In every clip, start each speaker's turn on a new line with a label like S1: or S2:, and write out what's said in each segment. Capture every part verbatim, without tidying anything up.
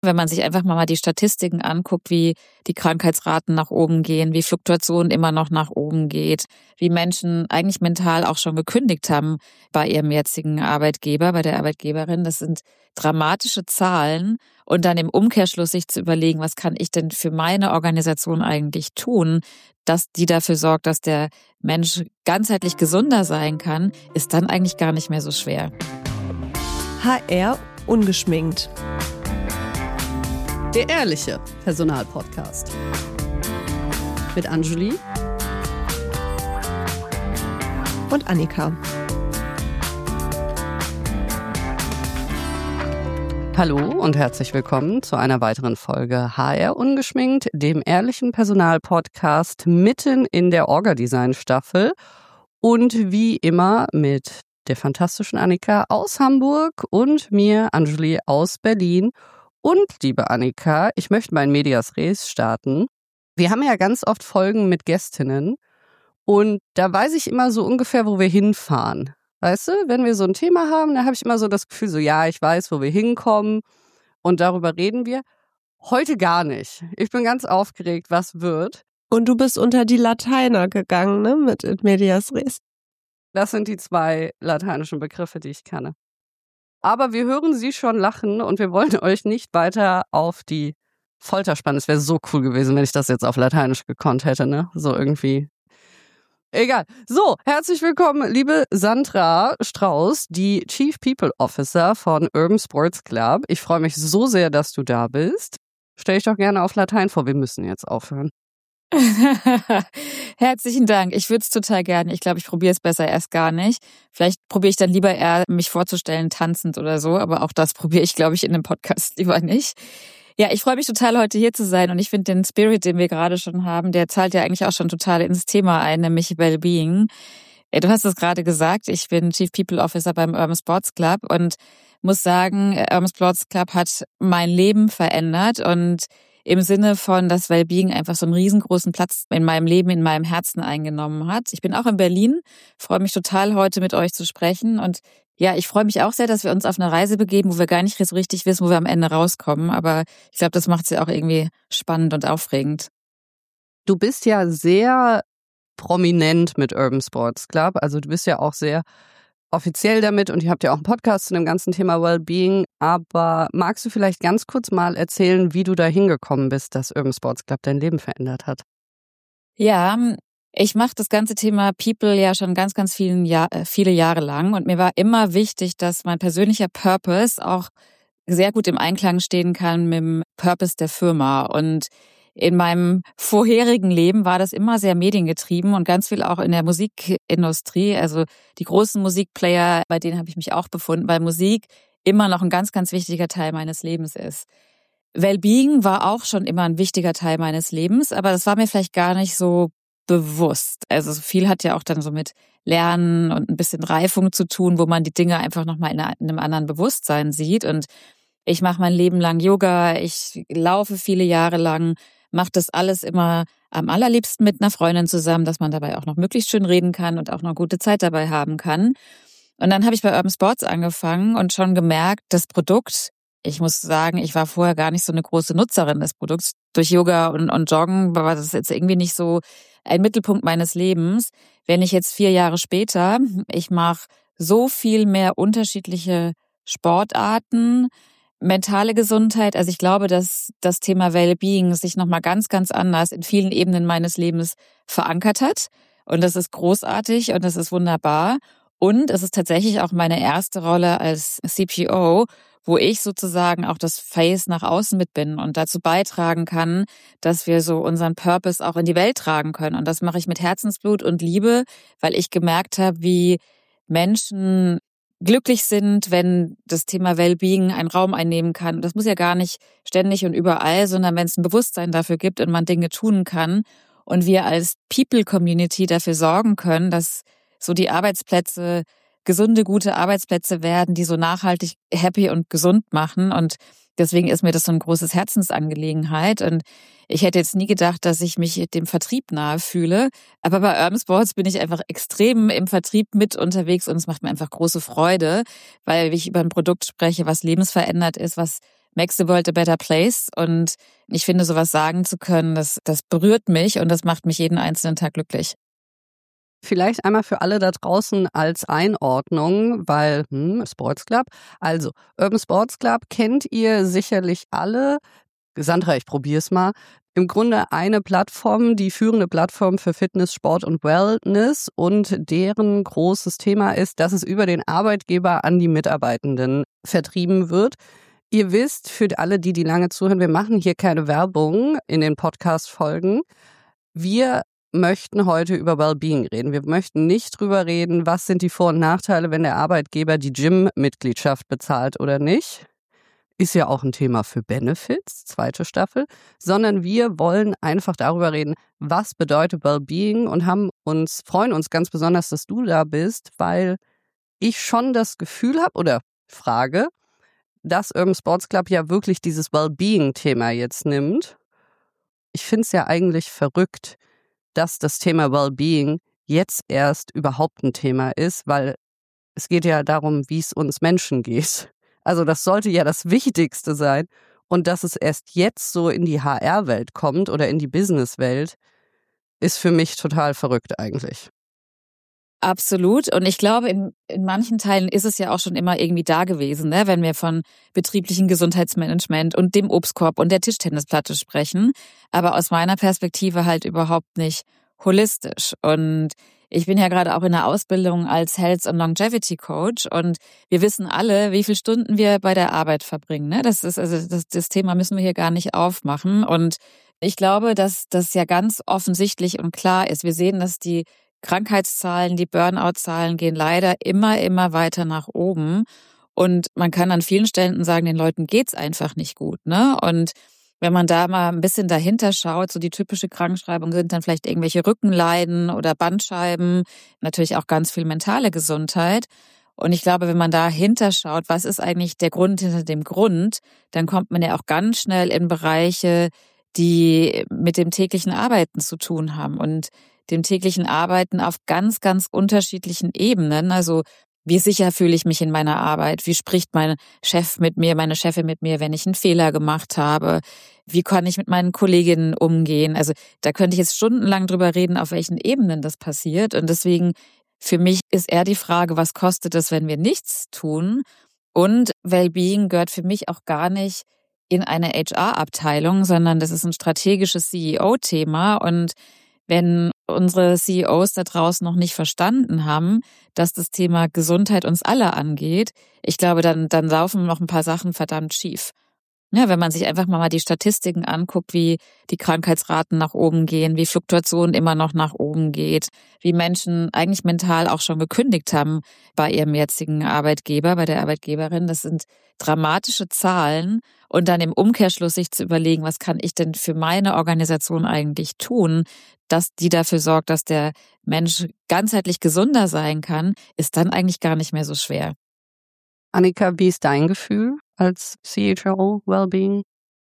S1: Wenn man sich einfach mal die Statistiken anguckt, wie die Krankheitsraten nach oben gehen, wie Fluktuation immer noch nach oben geht, wie Menschen eigentlich mental auch schon gekündigt haben bei ihrem jetzigen Arbeitgeber, bei der Arbeitgeberin. Das sind dramatische Zahlen. Und dann im Umkehrschluss sich zu überlegen, was kann ich denn für meine Organisation eigentlich tun, dass die dafür sorgt, dass der Mensch ganzheitlich gesunder sein kann, ist dann eigentlich gar nicht mehr so schwer.
S2: H R ungeschminkt.
S3: Der ehrliche Personalpodcast. Mit Anjuli
S2: und Annika.
S3: Hallo und herzlich willkommen zu einer weiteren Folge H R ungeschminkt, dem ehrlichen Personalpodcast mitten in der Orga-Design-Staffel. Und wie immer mit der fantastischen Annika aus Hamburg und mir, Anjuli, aus Berlin. Und liebe Annika, ich möchte mein Medias Res starten. Wir haben ja ganz oft Folgen mit Gästinnen und da weiß ich immer so ungefähr, wo wir hinfahren. Weißt du, wenn wir so ein Thema haben, da habe ich immer so das Gefühl, so ja, ich weiß, wo wir hinkommen und darüber reden wir. Heute gar nicht. Ich bin ganz aufgeregt, was wird.
S2: Und du bist unter die Lateiner gegangen, ne, mit Medias Res.
S3: Das sind die zwei lateinischen Begriffe, die ich kenne. Aber wir hören sie schon lachen und wir wollen euch nicht weiter auf die Folter spannen. Es wäre so cool gewesen, wenn ich das jetzt auf Lateinisch gekonnt hätte, ne? So irgendwie. Egal. So, herzlich willkommen, liebe Sandra Strauß, die Chief People Officer von Urban Sports Club. Ich freue mich so sehr, dass du da bist. Stell dich doch gerne auf Latein vor. Wir müssen jetzt aufhören.
S1: Herzlichen Dank. Ich würde es total gerne. Ich glaube, ich probiere es besser erst gar nicht. Vielleicht probiere ich dann lieber eher, mich vorzustellen, tanzend oder so. Aber auch das probiere ich, glaube ich, in dem Podcast lieber nicht. Ja, ich freue mich total, heute hier zu sein. Und ich finde den Spirit, den wir gerade schon haben, der zahlt ja eigentlich auch schon total ins Thema ein, nämlich Wellbeing. Du hast es gerade gesagt, ich bin Chief People Officer beim Urban Sports Club und muss sagen, Urban Sports Club hat mein Leben verändert und im Sinne von, dass Wellbeing einfach so einen riesengroßen Platz in meinem Leben, in meinem Herzen eingenommen hat. Ich bin auch in Berlin, freue mich total, heute mit euch zu sprechen. Und ja, ich freue mich auch sehr, dass wir uns auf eine Reise begeben, wo wir gar nicht so richtig wissen, wo wir am Ende rauskommen. Aber ich glaube, das macht es ja auch irgendwie spannend und aufregend.
S3: Du bist ja sehr prominent mit Urban Sports Club. Also du bist ja auch sehr offiziell damit und ihr habt ja auch einen Podcast zu dem ganzen Thema Wellbeing, aber magst du vielleicht ganz kurz mal erzählen, wie du da hingekommen bist, dass Urban Sports Club dein Leben verändert hat?
S1: Ja, ich mache das ganze Thema People ja schon ganz, ganz vielen Jahr, viele Jahre lang und mir war immer wichtig, dass mein persönlicher Purpose auch sehr gut im Einklang stehen kann mit dem Purpose der Firma. Und in meinem vorherigen Leben war das immer sehr mediengetrieben und ganz viel auch in der Musikindustrie. Also die großen Musikplayer, bei denen habe ich mich auch befunden, weil Musik immer noch ein ganz, ganz wichtiger Teil meines Lebens ist. Wellbeing war auch schon immer ein wichtiger Teil meines Lebens, aber das war mir vielleicht gar nicht so bewusst. Also viel hat ja auch dann so mit Lernen und ein bisschen Reifung zu tun, wo man die Dinge einfach nochmal in einem anderen Bewusstsein sieht. Und ich mache mein Leben lang Yoga, ich laufe viele Jahre lang, mache das alles immer am allerliebsten mit einer Freundin zusammen, dass man dabei auch noch möglichst schön reden kann und auch noch gute Zeit dabei haben kann. Und dann habe ich bei Urban Sports angefangen und schon gemerkt, das Produkt, ich muss sagen, ich war vorher gar nicht so eine große Nutzerin des Produkts. Durch Yoga und, und Joggen war das jetzt irgendwie nicht so ein Mittelpunkt meines Lebens. Wenn ich jetzt vier Jahre später, ich mache so viel mehr unterschiedliche Sportarten, mentale Gesundheit, also ich glaube, dass das Thema Wellbeing sich nochmal ganz, ganz anders in vielen Ebenen meines Lebens verankert hat. Und das ist großartig und das ist wunderbar. Und es ist tatsächlich auch meine erste Rolle als C P O, wo ich sozusagen auch das Face nach außen mit bin und dazu beitragen kann, dass wir so unseren Purpose auch in die Welt tragen können. Und das mache ich mit Herzensblut und Liebe, weil ich gemerkt habe, wie Menschen glücklich sind, wenn das Thema Wellbeing einen Raum einnehmen kann. Das muss ja gar nicht ständig und überall, sondern wenn es ein Bewusstsein dafür gibt und man Dinge tun kann und wir als People-Community dafür sorgen können, dass so die Arbeitsplätze gesunde, gute Arbeitsplätze werden, die so nachhaltig happy und gesund machen. Und deswegen ist mir das so ein großes Herzensangelegenheit. Und ich hätte jetzt nie gedacht, dass ich mich dem Vertrieb nahe fühle. Aber bei Urban Sports bin ich einfach extrem im Vertrieb mit unterwegs und es macht mir einfach große Freude, weil ich über ein Produkt spreche, was lebensverändert ist, was makes the world a better place. Und ich finde, sowas sagen zu können, das, das berührt mich und das macht mich jeden einzelnen Tag glücklich.
S3: Vielleicht einmal für alle da draußen als Einordnung, weil, hm, Sports Club. Also, Urban Sports Club kennt ihr sicherlich alle. Sandra, ich probier's mal. Im Grunde eine Plattform, die führende Plattform für Fitness, Sport und Wellness, und deren großes Thema ist, dass es über den Arbeitgeber an die Mitarbeitenden vertrieben wird. Ihr wisst, für alle die, die lange zuhören, wir machen hier keine Werbung in den Podcast-Folgen. Wir möchten heute über Wellbeing reden. Wir möchten nicht drüber reden, was sind die Vor- und Nachteile, wenn der Arbeitgeber die Gym-Mitgliedschaft bezahlt oder nicht. Ist ja auch ein Thema für Benefits, zweite Staffel. Sondern wir wollen einfach darüber reden, was bedeutet Wellbeing, und haben uns, freuen uns ganz besonders, dass du da bist, weil ich schon das Gefühl habe oder frage, dass Urban Sports Club ja wirklich dieses Wellbeing-Thema jetzt nimmt. Ich finde es ja eigentlich verrückt, dass das Thema Wellbeing jetzt erst überhaupt ein Thema ist, weil es geht ja darum, wie es uns Menschen geht. Also das sollte ja das Wichtigste sein. Und dass es erst jetzt so in die H R-Welt kommt oder in die Business-Welt, ist für mich total verrückt eigentlich.
S1: Absolut. Und ich glaube, in, in manchen Teilen ist es ja auch schon immer irgendwie da gewesen, ne? Wenn wir von betrieblichem Gesundheitsmanagement und dem Obstkorb und der Tischtennisplatte sprechen. Aber aus meiner Perspektive halt überhaupt nicht holistisch. Und ich bin ja gerade auch in der Ausbildung als Health- und Longevity Coach. Und wir wissen alle, wie viele Stunden wir bei der Arbeit verbringen, ne? Das ist, also das, das Thema müssen wir hier gar nicht aufmachen. Und ich glaube, dass das ja ganz offensichtlich und klar ist. Wir sehen, dass die Krankheitszahlen, die Burnout-Zahlen gehen leider immer, immer weiter nach oben. Und man kann an vielen Stellen sagen, den Leuten geht's einfach nicht gut, ne? Und wenn man da mal ein bisschen dahinter schaut, so die typische Krankschreibung sind dann vielleicht irgendwelche Rückenleiden oder Bandscheiben, natürlich auch ganz viel mentale Gesundheit. Und ich glaube, wenn man da hinterschaut, was ist eigentlich der Grund hinter dem Grund, dann kommt man ja auch ganz schnell in Bereiche, die mit dem täglichen Arbeiten zu tun haben und dem täglichen Arbeiten auf ganz, ganz unterschiedlichen Ebenen. Also wie sicher fühle ich mich in meiner Arbeit? Wie spricht mein Chef mit mir, meine Chefin mit mir, wenn ich einen Fehler gemacht habe? Wie kann ich mit meinen Kolleginnen umgehen? Also da könnte ich jetzt stundenlang drüber reden, auf welchen Ebenen das passiert. Und deswegen für mich ist eher die Frage, was kostet es, wenn wir nichts tun? Und Wellbeing gehört für mich auch gar nicht in eine H R-Abteilung, sondern das ist ein strategisches C E O-Thema. Und wenn unsere C E Os da draußen noch nicht verstanden haben, dass das Thema Gesundheit uns alle angeht, ich glaube, dann, dann laufen noch ein paar Sachen verdammt schief. Ja, wenn man sich einfach mal die Statistiken anguckt, wie die Krankheitsraten nach oben gehen, wie Fluktuation immer noch nach oben geht, wie Menschen eigentlich mental auch schon gekündigt haben bei ihrem jetzigen Arbeitgeber, bei der Arbeitgeberin, das sind dramatische Zahlen. Und dann im Umkehrschluss sich zu überlegen, was kann ich denn für meine Organisation eigentlich tun, dass die dafür sorgt, dass der Mensch ganzheitlich gesunder sein kann, ist dann eigentlich gar nicht mehr so schwer.
S3: Annika, wie ist dein Gefühl als C H R O Wellbeing?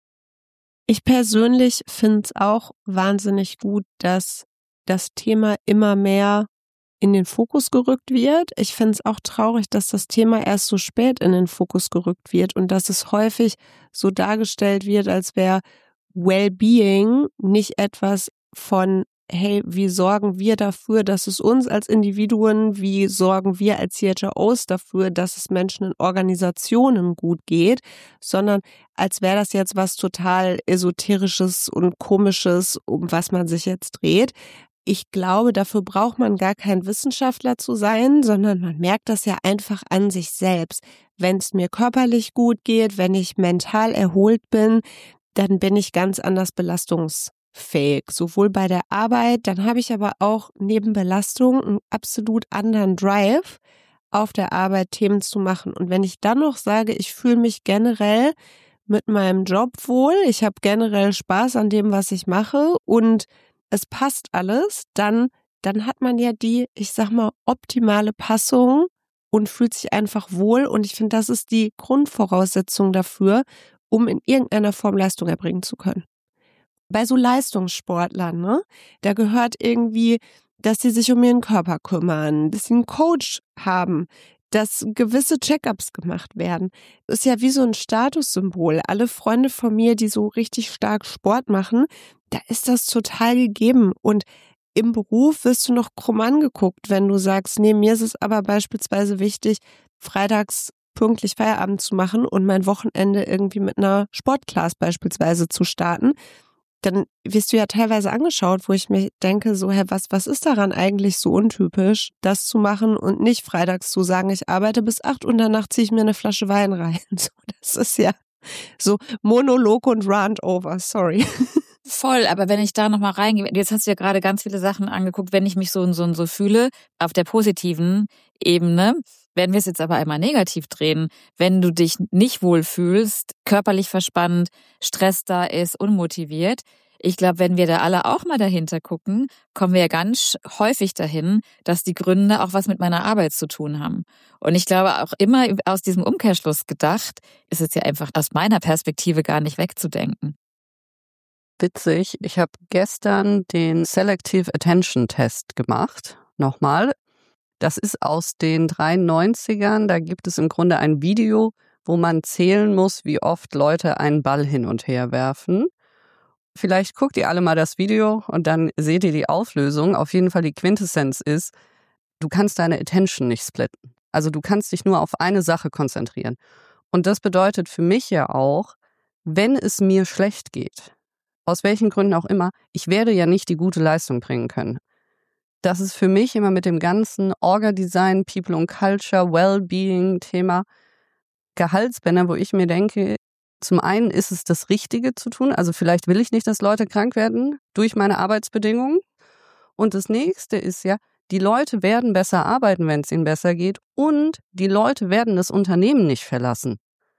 S2: Ich persönlich finde es auch wahnsinnig gut, dass das Thema immer mehr in den Fokus gerückt wird. Ich finde es auch traurig, dass das Thema erst so spät in den Fokus gerückt wird und dass es häufig so dargestellt wird, als wäre Wellbeing nicht etwas von, hey, wie sorgen wir dafür, dass es uns als Individuen, wie sorgen wir als C H R Os dafür, dass es Menschen in Organisationen gut geht, sondern als wäre das jetzt was total Esoterisches und Komisches, um was man sich jetzt dreht. Ich glaube, dafür braucht man gar kein Wissenschaftler zu sein, sondern man merkt das ja einfach an sich selbst. Wenn es mir körperlich gut geht, wenn ich mental erholt bin, dann bin ich ganz anders belastungsfähig. Sowohl bei der Arbeit, dann habe ich aber auch neben Belastung einen absolut anderen Drive, auf der Arbeit Themen zu machen. Und wenn ich dann noch sage, ich fühle mich generell mit meinem Job wohl, ich habe generell Spaß an dem, was ich mache und es passt alles, dann, dann hat man ja die, ich sag mal, optimale Passung und fühlt sich einfach wohl. Und ich finde, das ist die Grundvoraussetzung dafür, um in irgendeiner Form Leistung erbringen zu können. Bei so Leistungssportlern, ne, da gehört irgendwie, dass sie sich um ihren Körper kümmern, dass sie einen Coach haben, dass gewisse Check-ups gemacht werden. Das ist ja wie so ein Statussymbol. Alle Freunde von mir, die so richtig stark Sport machen, da ist das total gegeben. Und im Beruf wirst du noch krumm angeguckt, wenn du sagst, nee, mir ist es aber beispielsweise wichtig, freitags pünktlich Feierabend zu machen und mein Wochenende irgendwie mit einer Sportclass beispielsweise zu starten. Dann wirst du ja teilweise angeschaut, wo ich mir denke, so, hä, was, was ist daran eigentlich so untypisch, das zu machen und nicht freitags zu sagen, ich arbeite bis acht und danach ziehe ich mir eine Flasche Wein rein. So, das ist ja so Monolog und Rant over, sorry.
S1: Voll, aber wenn ich da nochmal reingehe, jetzt hast du ja gerade ganz viele Sachen angeguckt, wenn ich mich so und so und so fühle, auf der positiven Ebene, wenn wir es jetzt aber einmal negativ drehen, wenn du dich nicht wohlfühlst, körperlich verspannt, Stress da ist, unmotiviert, ich glaube, wenn wir da alle auch mal dahinter gucken, kommen wir ja ganz häufig dahin, dass die Gründe auch was mit meiner Arbeit zu tun haben. Und ich glaube auch immer aus diesem Umkehrschluss gedacht, ist es ja einfach aus meiner Perspektive gar nicht wegzudenken.
S3: Witzig, ich habe gestern den Selective Attention Test gemacht. Nochmal. Das ist aus den dreiundneunzigern. Da gibt es im Grunde ein Video, wo man zählen muss, wie oft Leute einen Ball hin und her werfen. Vielleicht guckt ihr alle mal das Video und dann seht ihr die Auflösung. Auf jeden Fall die Quintessenz ist, du kannst deine Attention nicht splitten. Also du kannst dich nur auf eine Sache konzentrieren. Und das bedeutet für mich ja auch, wenn es mir schlecht geht, aus welchen Gründen auch immer, ich werde ja nicht die gute Leistung bringen können. Das ist für mich immer mit dem ganzen Orga-Design, People und Culture, Wellbeing-Thema Gehaltsbänder, wo ich mir denke, zum einen ist es das Richtige zu tun, also vielleicht will ich nicht, dass Leute krank werden durch meine Arbeitsbedingungen. Und das nächste ist ja, die Leute werden besser arbeiten, wenn es ihnen besser geht, und die Leute werden das Unternehmen nicht verlassen,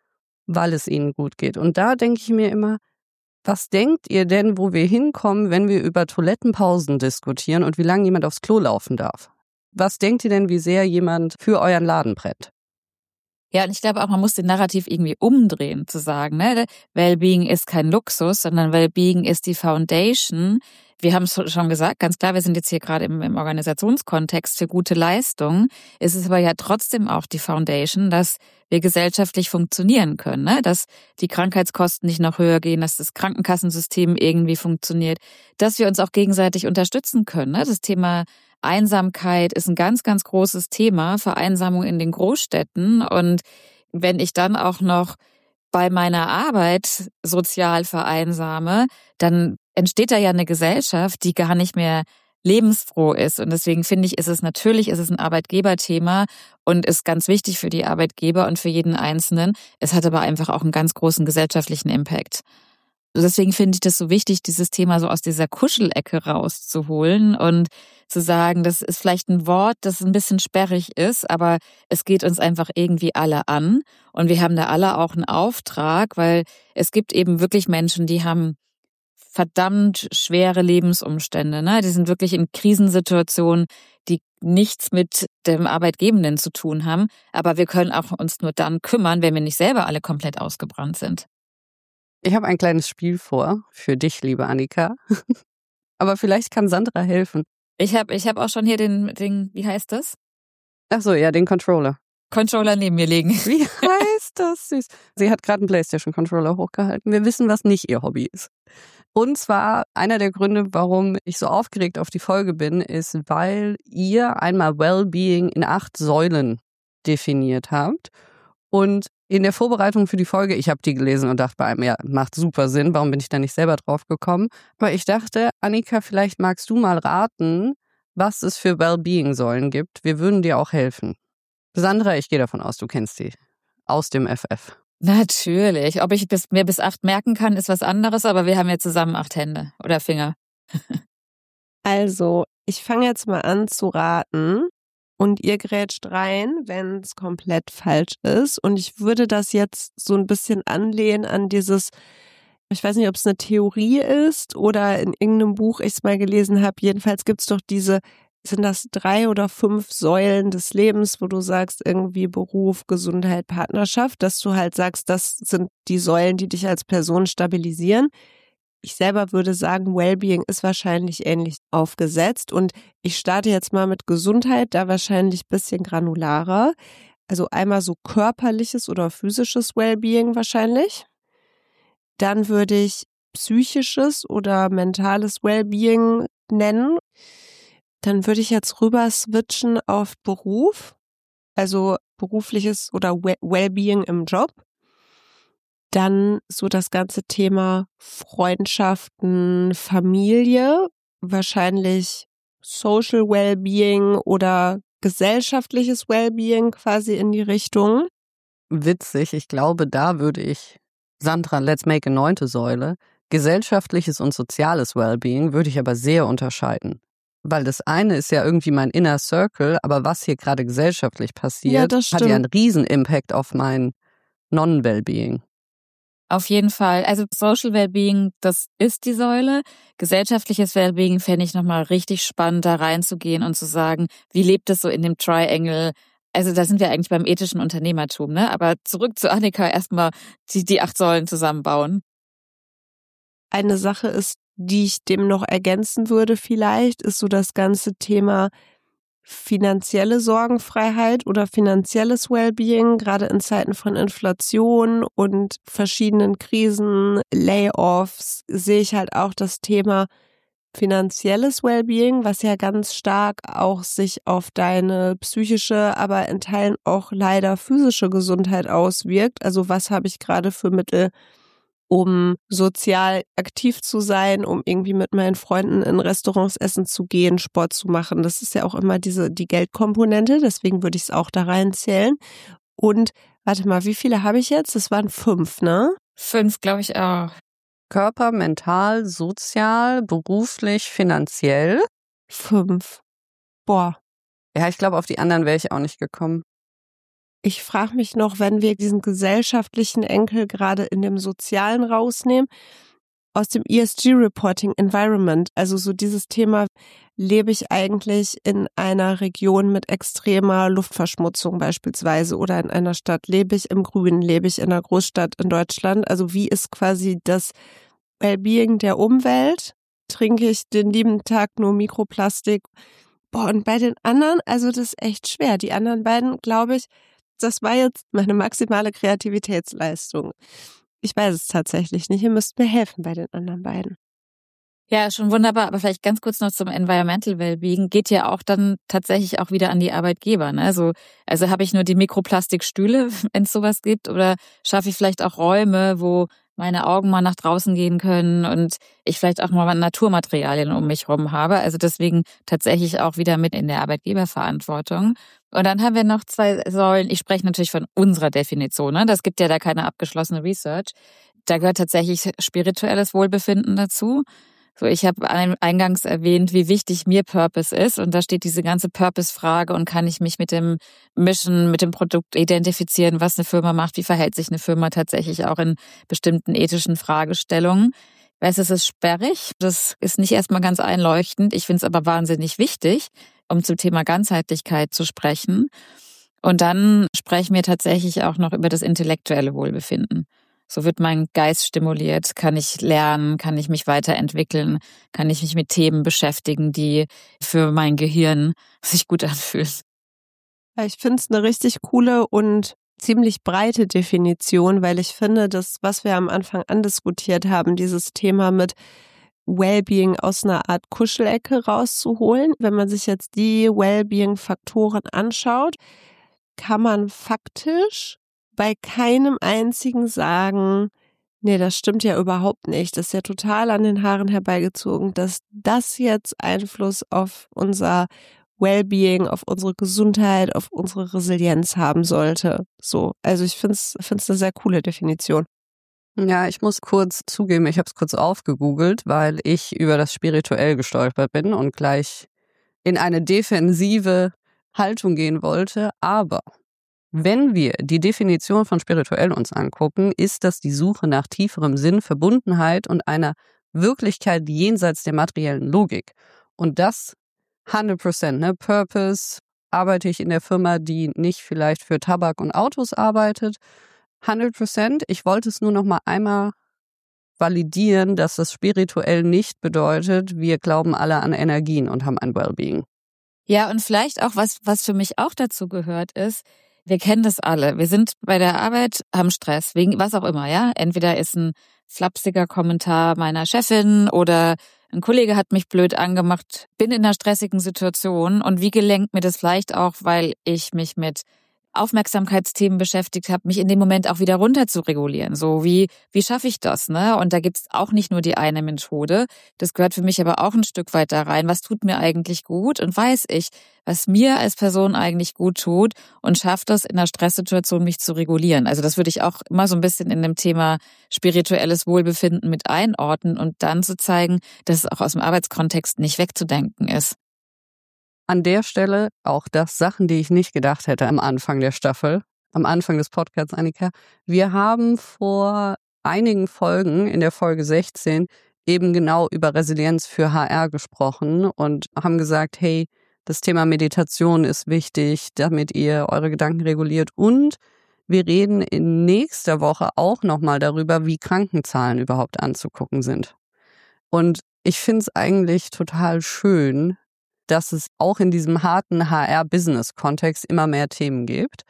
S3: weil es ihnen gut geht. Und da denke ich mir immer, was denkt ihr denn, wo wir hinkommen, wenn wir über Toilettenpausen diskutieren und wie lange jemand aufs Klo laufen darf? Was denkt ihr denn, wie sehr jemand für euren Laden brennt?
S1: Ja, und ich glaube auch, man muss den Narrativ irgendwie umdrehen, zu sagen, ne, Wellbeing ist kein Luxus, sondern Wellbeing ist die Foundation. Wir haben es schon gesagt, ganz klar, wir sind jetzt hier gerade im, im Organisationskontext für gute Leistung. Es ist aber ja trotzdem auch die Foundation, dass wir gesellschaftlich funktionieren können, ne? Dass die Krankheitskosten nicht noch höher gehen, dass das Krankenkassensystem irgendwie funktioniert, dass wir uns auch gegenseitig unterstützen können, ne? Das Thema Einsamkeit ist ein ganz, ganz großes Thema, Vereinsamung in den Großstädten. Und wenn ich dann auch noch bei meiner Arbeit sozial vereinsame, dann entsteht da ja eine Gesellschaft, die gar nicht mehr lebensfroh ist. Und deswegen finde ich, ist es natürlich, ist es ein Arbeitgeberthema und ist ganz wichtig für die Arbeitgeber und für jeden Einzelnen. Es hat aber einfach auch einen ganz großen gesellschaftlichen Impact. Deswegen finde ich das so wichtig, dieses Thema so aus dieser Kuschelecke rauszuholen und zu sagen, das ist vielleicht ein Wort, das ein bisschen sperrig ist, aber es geht uns einfach irgendwie alle an. Und wir haben da alle auch einen Auftrag, weil es gibt eben wirklich Menschen, die haben verdammt schwere Lebensumstände, ne? Die sind wirklich in Krisensituationen, die nichts mit dem Arbeitgebenden zu tun haben. Aber wir können auch uns nur dann kümmern, wenn wir nicht selber alle komplett ausgebrannt sind.
S3: Ich habe ein kleines Spiel vor für dich, liebe Annika. Aber vielleicht kann Sandra helfen.
S1: Ich habe ich hab auch schon hier den, den, wie heißt das?
S3: Ach so, ja, den Controller.
S1: Controller neben mir legen.
S3: Wie heißt das? Süß. Sie hat gerade einen PlayStation-Controller hochgehalten. Wir wissen, was nicht ihr Hobby ist. Und zwar, einer der Gründe, warum ich so aufgeregt auf die Folge bin, ist, weil ihr einmal Wellbeing in acht Säulen definiert habt. Und in der Vorbereitung für die Folge, ich habe die gelesen und dachte bei einem, ja, macht super Sinn, warum bin ich da nicht selber drauf gekommen? Aber ich dachte, Annika, vielleicht magst du mal raten, was es für Wellbeing-Säulen gibt. Wir würden dir auch helfen. Sandra, ich gehe davon aus, du kennst die aus dem F F.
S1: Natürlich. Ob ich bis, mir bis acht merken kann, ist was anderes, aber wir haben ja zusammen acht Hände oder Finger.
S2: Also, ich fange jetzt mal an zu raten. Und ihr grätscht rein, wenn es komplett falsch ist. Und ich würde das jetzt so ein bisschen anlehnen an dieses, ich weiß nicht, ob es eine Theorie ist oder in irgendeinem Buch ich es mal gelesen habe. Jedenfalls gibt es doch diese, sind das drei oder fünf Säulen des Lebens, wo du sagst, irgendwie Beruf, Gesundheit, Partnerschaft, dass du halt sagst, das sind die Säulen, die dich als Person stabilisieren. Ich selber würde sagen, Wellbeing ist wahrscheinlich ähnlich aufgesetzt und ich starte jetzt mal mit Gesundheit, da wahrscheinlich ein bisschen granularer. Also einmal so körperliches oder physisches Wellbeing wahrscheinlich. Dann würde ich psychisches oder mentales Wellbeing nennen. Dann würde ich jetzt rüber switchen auf Beruf, also berufliches oder Wellbeing im Job. Dann so das ganze Thema Freundschaften, Familie, wahrscheinlich Social Wellbeing oder gesellschaftliches Wellbeing quasi in die Richtung.
S3: Witzig, ich glaube, da würde ich, Sandra, let's make a neunte Säule, gesellschaftliches und soziales Wellbeing würde ich aber sehr unterscheiden. Weil das eine ist ja irgendwie mein Inner Circle, aber was hier gerade gesellschaftlich passiert,
S2: Ja, das
S3: hat ja einen
S2: stimmt.
S3: riesen Impact auf mein Non-Wellbeing.
S1: Auf jeden Fall. Also Social Wellbeing, das ist die Säule. Gesellschaftliches Wellbeing fände ich nochmal richtig spannend, da reinzugehen und zu sagen, wie lebt es so in dem Triangle? Also da sind wir eigentlich beim ethischen Unternehmertum, ne? Aber zurück zu Annika, erstmal die, die acht Säulen zusammenbauen.
S2: Eine Sache ist, die ich dem noch ergänzen würde vielleicht, ist so das ganze Thema finanzielle Sorgenfreiheit oder finanzielles Wellbeing, gerade in Zeiten von Inflation und verschiedenen Krisen, Layoffs, sehe ich halt auch das Thema finanzielles Wellbeing, was ja ganz stark auch sich auf deine psychische, aber in Teilen auch leider physische Gesundheit auswirkt. Also was habe ich gerade für Mittel, um sozial aktiv zu sein, um irgendwie mit meinen Freunden in Restaurants essen zu gehen, Sport zu machen. Das ist ja auch immer diese die Geldkomponente, deswegen würde ich es auch da reinzählen. Und warte mal, wie viele habe ich jetzt? Das waren fünf, ne?
S1: Fünf, glaube ich auch.
S3: Körper, mental, sozial, beruflich, finanziell.
S2: Fünf. Boah.
S3: Ja, ich glaube, auf die anderen wäre ich auch nicht gekommen.
S2: Ich frage mich noch, wenn wir diesen gesellschaftlichen Enkel gerade in dem Sozialen rausnehmen, aus dem E S G-Reporting Environment, also so dieses Thema, lebe ich eigentlich in einer Region mit extremer Luftverschmutzung beispielsweise oder in einer Stadt, lebe ich im Grünen, lebe ich in einer Großstadt in Deutschland, also wie ist quasi das Wellbeing der Umwelt, trinke ich den lieben Tag nur Mikroplastik, boah, und bei den anderen, also das ist echt schwer, die anderen beiden, glaube ich, das war jetzt meine maximale Kreativitätsleistung. Ich weiß es tatsächlich nicht. Ihr müsst mir helfen bei den anderen beiden.
S1: Ja, schon wunderbar. Aber vielleicht ganz kurz noch zum Environmental Wellbeing. Geht ja auch dann tatsächlich auch wieder an die Arbeitgeber. Ne? Also, also habe ich nur die Mikroplastikstühle, wenn es sowas gibt, oder schaffe ich vielleicht auch Räume, wo meine Augen mal nach draußen gehen können und ich vielleicht auch mal Naturmaterialien um mich rum habe. Also deswegen tatsächlich auch wieder mit in der Arbeitgeberverantwortung. Und dann haben wir noch zwei Säulen. Ich spreche natürlich von unserer Definition. Ne? Das gibt ja da keine abgeschlossene Research. Da gehört tatsächlich spirituelles Wohlbefinden dazu. So, ich habe eingangs erwähnt, wie wichtig mir Purpose ist. Und da steht diese ganze Purpose-Frage und kann ich mich mit dem Mission, mit dem Produkt identifizieren, was eine Firma macht, wie verhält sich eine Firma tatsächlich auch in bestimmten ethischen Fragestellungen. Ich weiß, es ist sperrig, das ist nicht erstmal ganz einleuchtend. Ich finde es aber wahnsinnig wichtig, um zum Thema Ganzheitlichkeit zu sprechen. Und dann sprechen wir tatsächlich auch noch über das intellektuelle Wohlbefinden. So wird mein Geist stimuliert, kann ich lernen, kann ich mich weiterentwickeln, kann ich mich mit Themen beschäftigen, die für mein Gehirn sich gut anfühlen.
S2: Ich finde es eine richtig coole und ziemlich breite Definition, weil ich finde, das, was wir am Anfang andiskutiert haben, dieses Thema mit Wellbeing aus einer Art Kuschelecke rauszuholen. Wenn man sich jetzt die Wellbeing-Faktoren anschaut, kann man faktisch bei keinem einzigen sagen, nee, das stimmt ja überhaupt nicht. Das ist ja total an den Haaren herbeigezogen, dass das jetzt Einfluss auf unser Wellbeing, auf unsere Gesundheit, auf unsere Resilienz haben sollte. So, also ich finde es finde es eine sehr coole Definition.
S3: Ja, ich muss kurz zugeben, ich habe es kurz aufgegoogelt, weil ich über das spirituell gestolpert bin und gleich in eine defensive Haltung gehen wollte. Aber wenn wir die Definition von spirituell uns angucken, ist das die Suche nach tieferem Sinn, Verbundenheit und einer Wirklichkeit jenseits der materiellen Logik. Und das hundert Prozent, ne? Purpose, arbeite ich in der Firma, die nicht vielleicht für Tabak und Autos arbeitet, hundert Prozent. Ich wollte es nur noch mal einmal validieren, dass das spirituell nicht bedeutet, wir glauben alle an Energien und haben ein Wellbeing.
S1: Ja, und vielleicht auch, was, was für mich auch dazu gehört, ist, wir kennen das alle. Wir sind bei der Arbeit, haben Stress, wegen was auch immer, ja. Entweder ist ein flapsiger Kommentar meiner Chefin oder ein Kollege hat mich blöd angemacht, bin in einer stressigen Situation und wie gelenkt mir das vielleicht auch, weil ich mich mit Aufmerksamkeitsthemen beschäftigt habe, mich in dem Moment auch wieder runter zu regulieren. So wie wie schaffe ich das, ne? Und da gibt's auch nicht nur die eine Methode. Das gehört für mich aber auch ein Stück weit da rein. Was tut mir eigentlich gut? Und weiß ich, was mir als Person eigentlich gut tut und schafft das in einer Stresssituation, mich zu regulieren. Also das würde ich auch immer so ein bisschen in dem Thema spirituelles Wohlbefinden mit einordnen und dann zu zeigen, dass es auch aus dem Arbeitskontext nicht wegzudenken ist.
S3: An der Stelle auch das Sachen, die ich nicht gedacht hätte am Anfang der Staffel, am Anfang des Podcasts, Annika. Wir haben vor einigen Folgen, in der Folge sechzehn, eben genau über Resilienz für H R gesprochen und haben gesagt, hey, das Thema Meditation ist wichtig, damit ihr eure Gedanken reguliert. Und wir reden in nächster Woche auch nochmal darüber, wie Krankenzahlen überhaupt anzugucken sind. Und ich finde es eigentlich total schön, dass es auch in diesem harten H R-Business-Kontext immer mehr Themen gibt.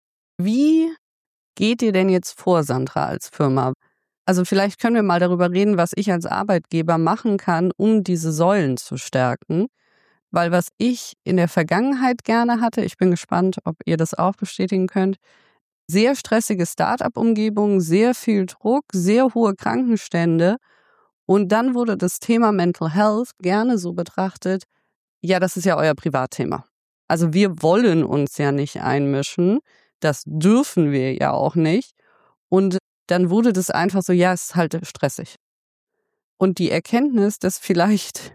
S3: Wie geht ihr denn jetzt vor, Sandra, als Firma? Also vielleicht können wir mal darüber reden, was ich als Arbeitgeber machen kann, um diese Säulen zu stärken. Weil was ich in der Vergangenheit gerne hatte, ich bin gespannt, ob ihr das auch bestätigen könnt, sehr stressige Start-up-Umgebung, sehr viel Druck, sehr hohe Krankenstände. Und dann wurde das Thema Mental Health gerne so betrachtet, ja, das ist ja euer Privatthema. Also wir wollen uns ja nicht einmischen. Das dürfen wir ja auch nicht. Und dann wurde das einfach so, ja, es ist halt stressig. Und die Erkenntnis, dass vielleicht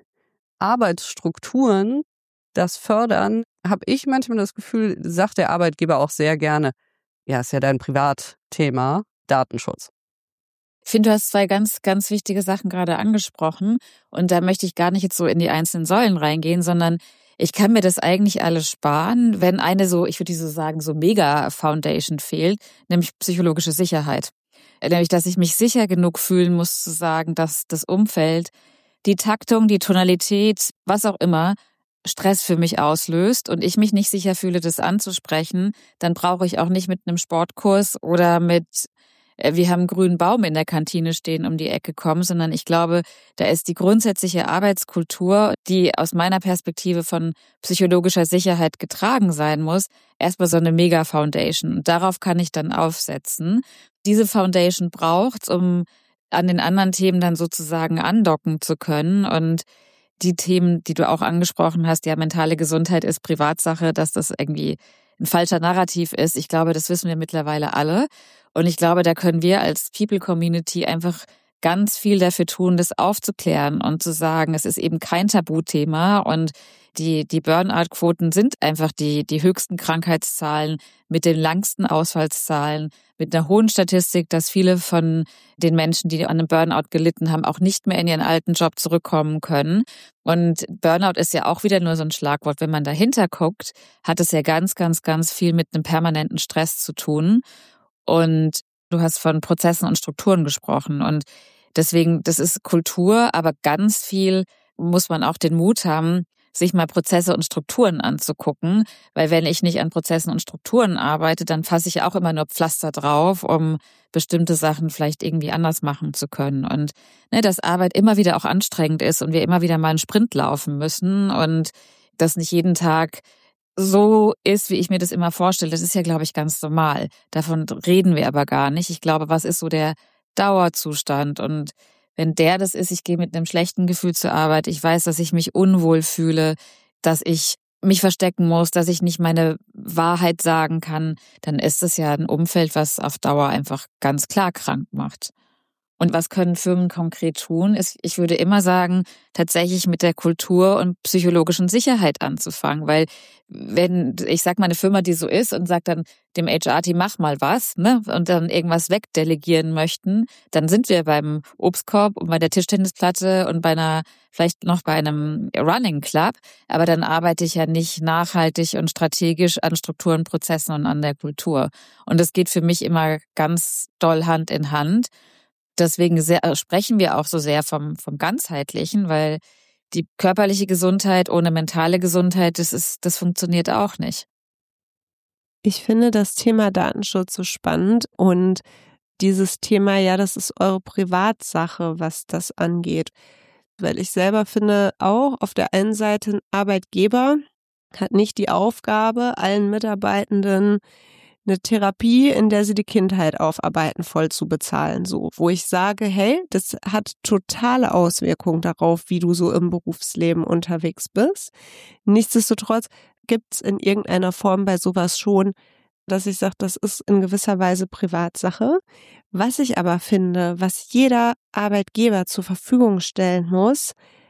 S3: Arbeitsstrukturen das fördern, habe ich manchmal das Gefühl, sagt der Arbeitgeber auch sehr gerne, ja, ist ja dein Privatthema, Datenschutz.
S1: Ich finde, du hast zwei ganz, ganz wichtige Sachen gerade angesprochen und da möchte ich gar nicht jetzt so in die einzelnen Säulen reingehen, sondern ich kann mir das eigentlich alles sparen, wenn eine so, ich würde so sagen, so Mega-Foundation fehlt, nämlich psychologische Sicherheit. Nämlich, dass ich mich sicher genug fühlen muss zu sagen, dass das Umfeld, die Taktung, die Tonalität, was auch immer, Stress für mich auslöst und ich mich nicht sicher fühle, das anzusprechen, dann brauche ich auch nicht mit einem Sportkurs oder mit wir haben einen grünen Baum in der Kantine stehen, um die Ecke kommen, sondern ich glaube, da ist die grundsätzliche Arbeitskultur, die aus meiner Perspektive von psychologischer Sicherheit getragen sein muss, erstmal so eine Mega-Foundation. Und darauf kann ich dann aufsetzen. Diese Foundation braucht's, um an den anderen Themen dann sozusagen andocken zu können. Und die Themen, die du auch angesprochen hast, ja, mentale Gesundheit ist Privatsache, dass das irgendwie ein falscher Narrativ ist. Ich glaube, das wissen wir mittlerweile alle. Und ich glaube, da können wir als People-Community einfach ganz viel dafür tun, das aufzuklären und zu sagen, es ist eben kein Tabuthema und die, die Burnout-Quoten sind einfach die, die höchsten Krankheitszahlen mit den langsten Ausfallszahlen, mit einer hohen Statistik, dass viele von den Menschen, die an einem Burnout gelitten haben, auch nicht mehr in ihren alten Job zurückkommen können. Und Burnout ist ja auch wieder nur so ein Schlagwort. Wenn man dahinter guckt, hat es ja ganz, ganz, ganz viel mit einem permanenten Stress zu tun. Und du hast von Prozessen und Strukturen gesprochen. Und deswegen, das ist Kultur, aber ganz viel muss man auch den Mut haben, sich mal Prozesse und Strukturen anzugucken. Weil wenn ich nicht an Prozessen und Strukturen arbeite, dann fasse ich auch immer nur Pflaster drauf, um bestimmte Sachen vielleicht irgendwie anders machen zu können. Und ne, dass Arbeit immer wieder auch anstrengend ist und wir immer wieder mal einen Sprint laufen müssen und das nicht jeden Tag so ist, wie ich mir das immer vorstelle, das ist ja, glaube ich, ganz normal. Davon reden wir aber gar nicht. Ich glaube, was ist so der Dauerzustand? Und wenn der das ist, ich gehe mit einem schlechten Gefühl zur Arbeit, ich weiß, dass ich mich unwohl fühle, dass ich mich verstecken muss, dass ich nicht meine Wahrheit sagen kann, dann ist es ja ein Umfeld, was auf Dauer einfach ganz klar krank macht. Und was können Firmen konkret tun? Ich würde immer sagen, tatsächlich mit der Kultur und psychologischen Sicherheit anzufangen. Weil wenn, ich sag mal, eine Firma, die so ist und sagt dann dem H R-Team, mach mal was, ne, und dann irgendwas wegdelegieren möchten, dann sind wir beim Obstkorb und bei der Tischtennisplatte und bei einer, vielleicht noch bei einem Running Club. Aber dann arbeite ich ja nicht nachhaltig und strategisch an Strukturen, Prozessen und an der Kultur. Und das geht für mich immer ganz doll Hand in Hand. Deswegen sehr, sprechen wir auch so sehr vom, vom Ganzheitlichen, weil die körperliche Gesundheit ohne mentale Gesundheit, das ist, das funktioniert auch nicht.
S2: Ich finde das Thema Datenschutz so spannend und dieses Thema, ja, das ist eure Privatsache, was das angeht. Weil ich selber finde auch, auf der einen Seite ein Arbeitgeber hat nicht die Aufgabe, allen Mitarbeitenden eine Therapie, in der sie die Kindheit aufarbeiten, voll zu bezahlen. So, wo ich sage, hey, das hat totale Auswirkungen darauf, wie du so im Berufsleben unterwegs bist. Nichtsdestotrotz gibt es in irgendeiner Form bei sowas schon, dass ich sage, das ist in gewisser Weise Privatsache. Was ich aber finde, was jeder Arbeitgeber zur Verfügung stellen muss,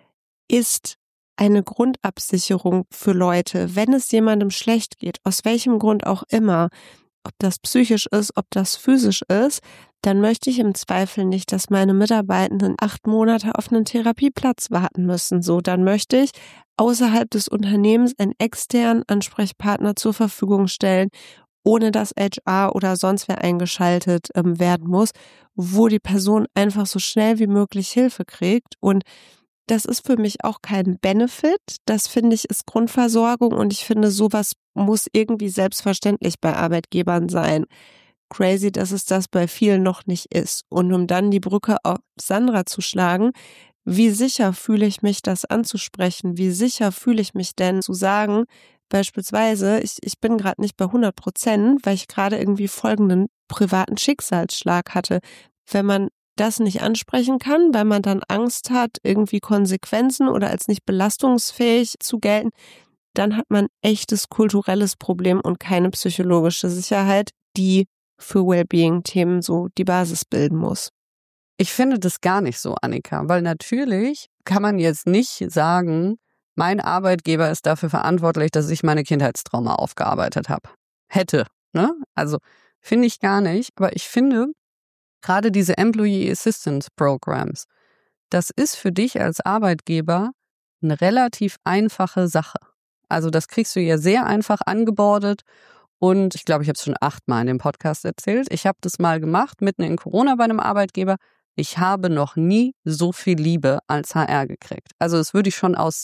S2: ist eine Grundabsicherung für Leute, wenn es jemandem schlecht geht, aus welchem Grund auch immer, ob das psychisch ist, ob das physisch ist, dann möchte ich im Zweifel nicht, dass meine Mitarbeitenden acht Monate auf einen Therapieplatz warten müssen. So, dann möchte ich außerhalb des Unternehmens einen externen Ansprechpartner zur Verfügung stellen, ohne dass H R oder sonst wer eingeschaltet ähm, werden muss, wo die Person einfach so schnell wie möglich Hilfe kriegt. Und das ist für mich auch kein Benefit. Das finde ich ist Grundversorgung und ich finde, sowas muss irgendwie selbstverständlich bei Arbeitgebern sein. Crazy, dass es das bei vielen noch nicht ist. Und um dann die Brücke auf Sandra zu schlagen, wie sicher fühle ich mich, das anzusprechen? Wie sicher fühle ich mich denn zu sagen, beispielsweise, ich, ich bin gerade nicht bei hundert Prozent, weil ich gerade irgendwie folgenden privaten Schicksalsschlag hatte. Wenn man das nicht ansprechen kann, weil man dann Angst hat, irgendwie Konsequenzen oder als nicht belastungsfähig zu gelten, dann hat man echtes kulturelles Problem und keine psychologische Sicherheit, die für Wellbeing-Themen so die Basis bilden muss.
S3: Ich finde das gar nicht so, Annika, weil natürlich kann man jetzt nicht sagen, mein Arbeitgeber ist dafür verantwortlich, dass ich meine Kindheitstrauma aufgearbeitet habe. Hätte, ne? Also finde ich gar nicht, aber ich finde, gerade diese Employee Assistance Programs, das ist für dich als Arbeitgeber eine relativ einfache Sache. Also das kriegst du ja sehr einfach angebordet und ich glaube, ich habe es schon achtmal in dem Podcast erzählt. Ich habe das mal gemacht, mitten in Corona bei einem Arbeitgeber. Ich habe noch nie so viel Liebe als H R gekriegt. Also das würde ich schon aus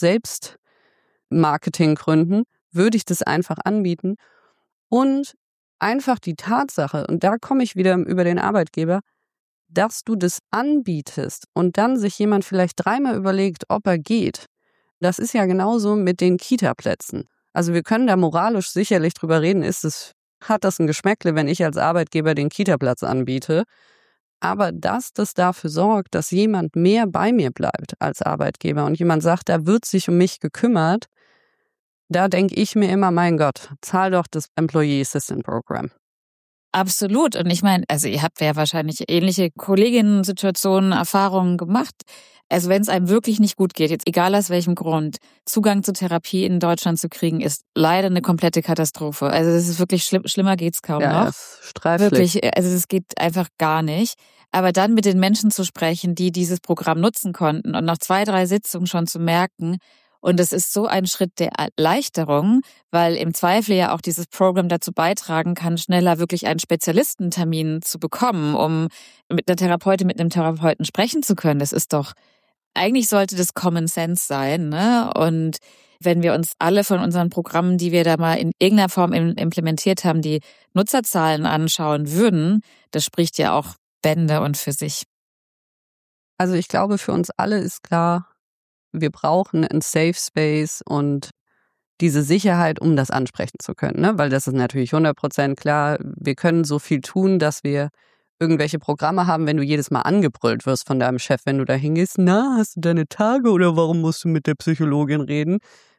S3: Selbstmarketinggründen, würde ich das einfach anbieten. Und einfach die Tatsache, und da komme ich wieder über den Arbeitgeber, dass du das anbietest und dann sich jemand vielleicht dreimal überlegt, ob er geht. Das ist ja genauso mit den Kita-Plätzen. Also wir können da moralisch sicherlich drüber reden, ist es, hat das ein Geschmäckle, wenn ich als Arbeitgeber den Kita-Platz anbiete. Aber dass das dafür sorgt, dass jemand mehr bei mir bleibt als Arbeitgeber und jemand sagt, da wird sich um mich gekümmert, da denke ich mir immer, mein Gott, zahl doch das Employee Assistance Program.
S1: Absolut. Und ich meine, also ihr habt ja wahrscheinlich ähnliche Kolleginnen-Situationen, Erfahrungen gemacht. Also wenn es einem wirklich nicht gut geht, jetzt egal aus welchem Grund, Zugang zu Therapie in Deutschland zu kriegen, ist leider eine komplette Katastrophe. Also das ist wirklich schlimm, schlimmer geht's kaum
S3: ja,
S1: noch.
S3: Das ist streiflich.
S1: Wirklich, also das geht einfach gar nicht. Aber dann mit den Menschen zu sprechen, die dieses Programm nutzen konnten und nach zwei, drei Sitzungen schon zu merken, und es ist so ein Schritt der Erleichterung, weil im Zweifel ja auch dieses Programm dazu beitragen kann, schneller wirklich einen Spezialistentermin zu bekommen, um mit einer Therapeutin, mit einem Therapeuten sprechen zu können. Das ist doch, eigentlich sollte das Common Sense sein, ne? Und wenn wir uns alle von unseren Programmen, die wir da mal in irgendeiner Form implementiert haben, die Nutzerzahlen anschauen würden, das spricht ja auch Bände und für sich.
S3: Also ich glaube, für uns alle ist klar, wir brauchen einen Safe Space und diese Sicherheit, um das ansprechen zu können, ne? Weil das ist natürlich hundert Prozent klar. Wir können so viel tun, dass wir irgendwelche Programme haben, wenn du jedes Mal angebrüllt wirst von deinem Chef, wenn du da hingehst. Na, hast du deine Tage oder warum musst du mit der Psychologin reden?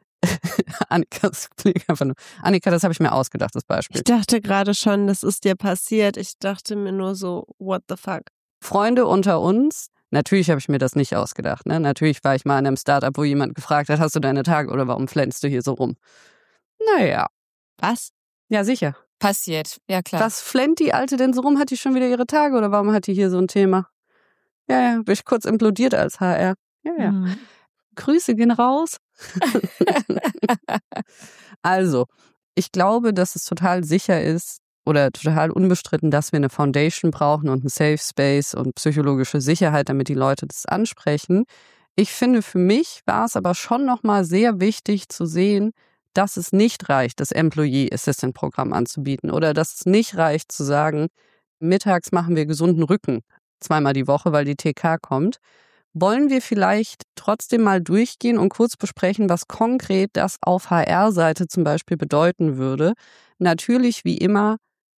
S3: Annika, das klingt einfach nur. Annika, das habe ich mir ausgedacht, das Beispiel.
S2: Ich dachte gerade schon, das ist dir passiert. Ich dachte mir nur so, what the fuck?
S3: Freunde unter uns. Natürlich habe ich mir das nicht ausgedacht. Ne? Natürlich war ich mal in einem Startup, wo jemand gefragt hat, hast du deine Tage oder warum flänzt du hier so rum? Naja.
S2: Was?
S3: Ja, sicher.
S1: Passiert, ja klar.
S3: Was flennt die Alte denn so rum? Hat die schon wieder ihre Tage oder warum hat die hier so ein Thema? Ja, ja, bin ich kurz implodiert als H R. Ja, ja. Mhm. Grüße gehen raus. Also, ich glaube, dass es total sicher ist, oder total unbestritten, dass wir eine Foundation brauchen und einen Safe Space und psychologische Sicherheit, damit die Leute das ansprechen. Ich finde, für mich war es aber schon nochmal sehr wichtig zu sehen, dass es nicht reicht, das Employee Assistant Programm anzubieten oder dass es nicht reicht zu sagen, mittags machen wir gesunden Rücken zweimal die Woche, weil die T K kommt. Wollen wir vielleicht trotzdem mal durchgehen und kurz besprechen, was konkret das auf H R-Seite zum Beispiel bedeuten würde? Natürlich wie immer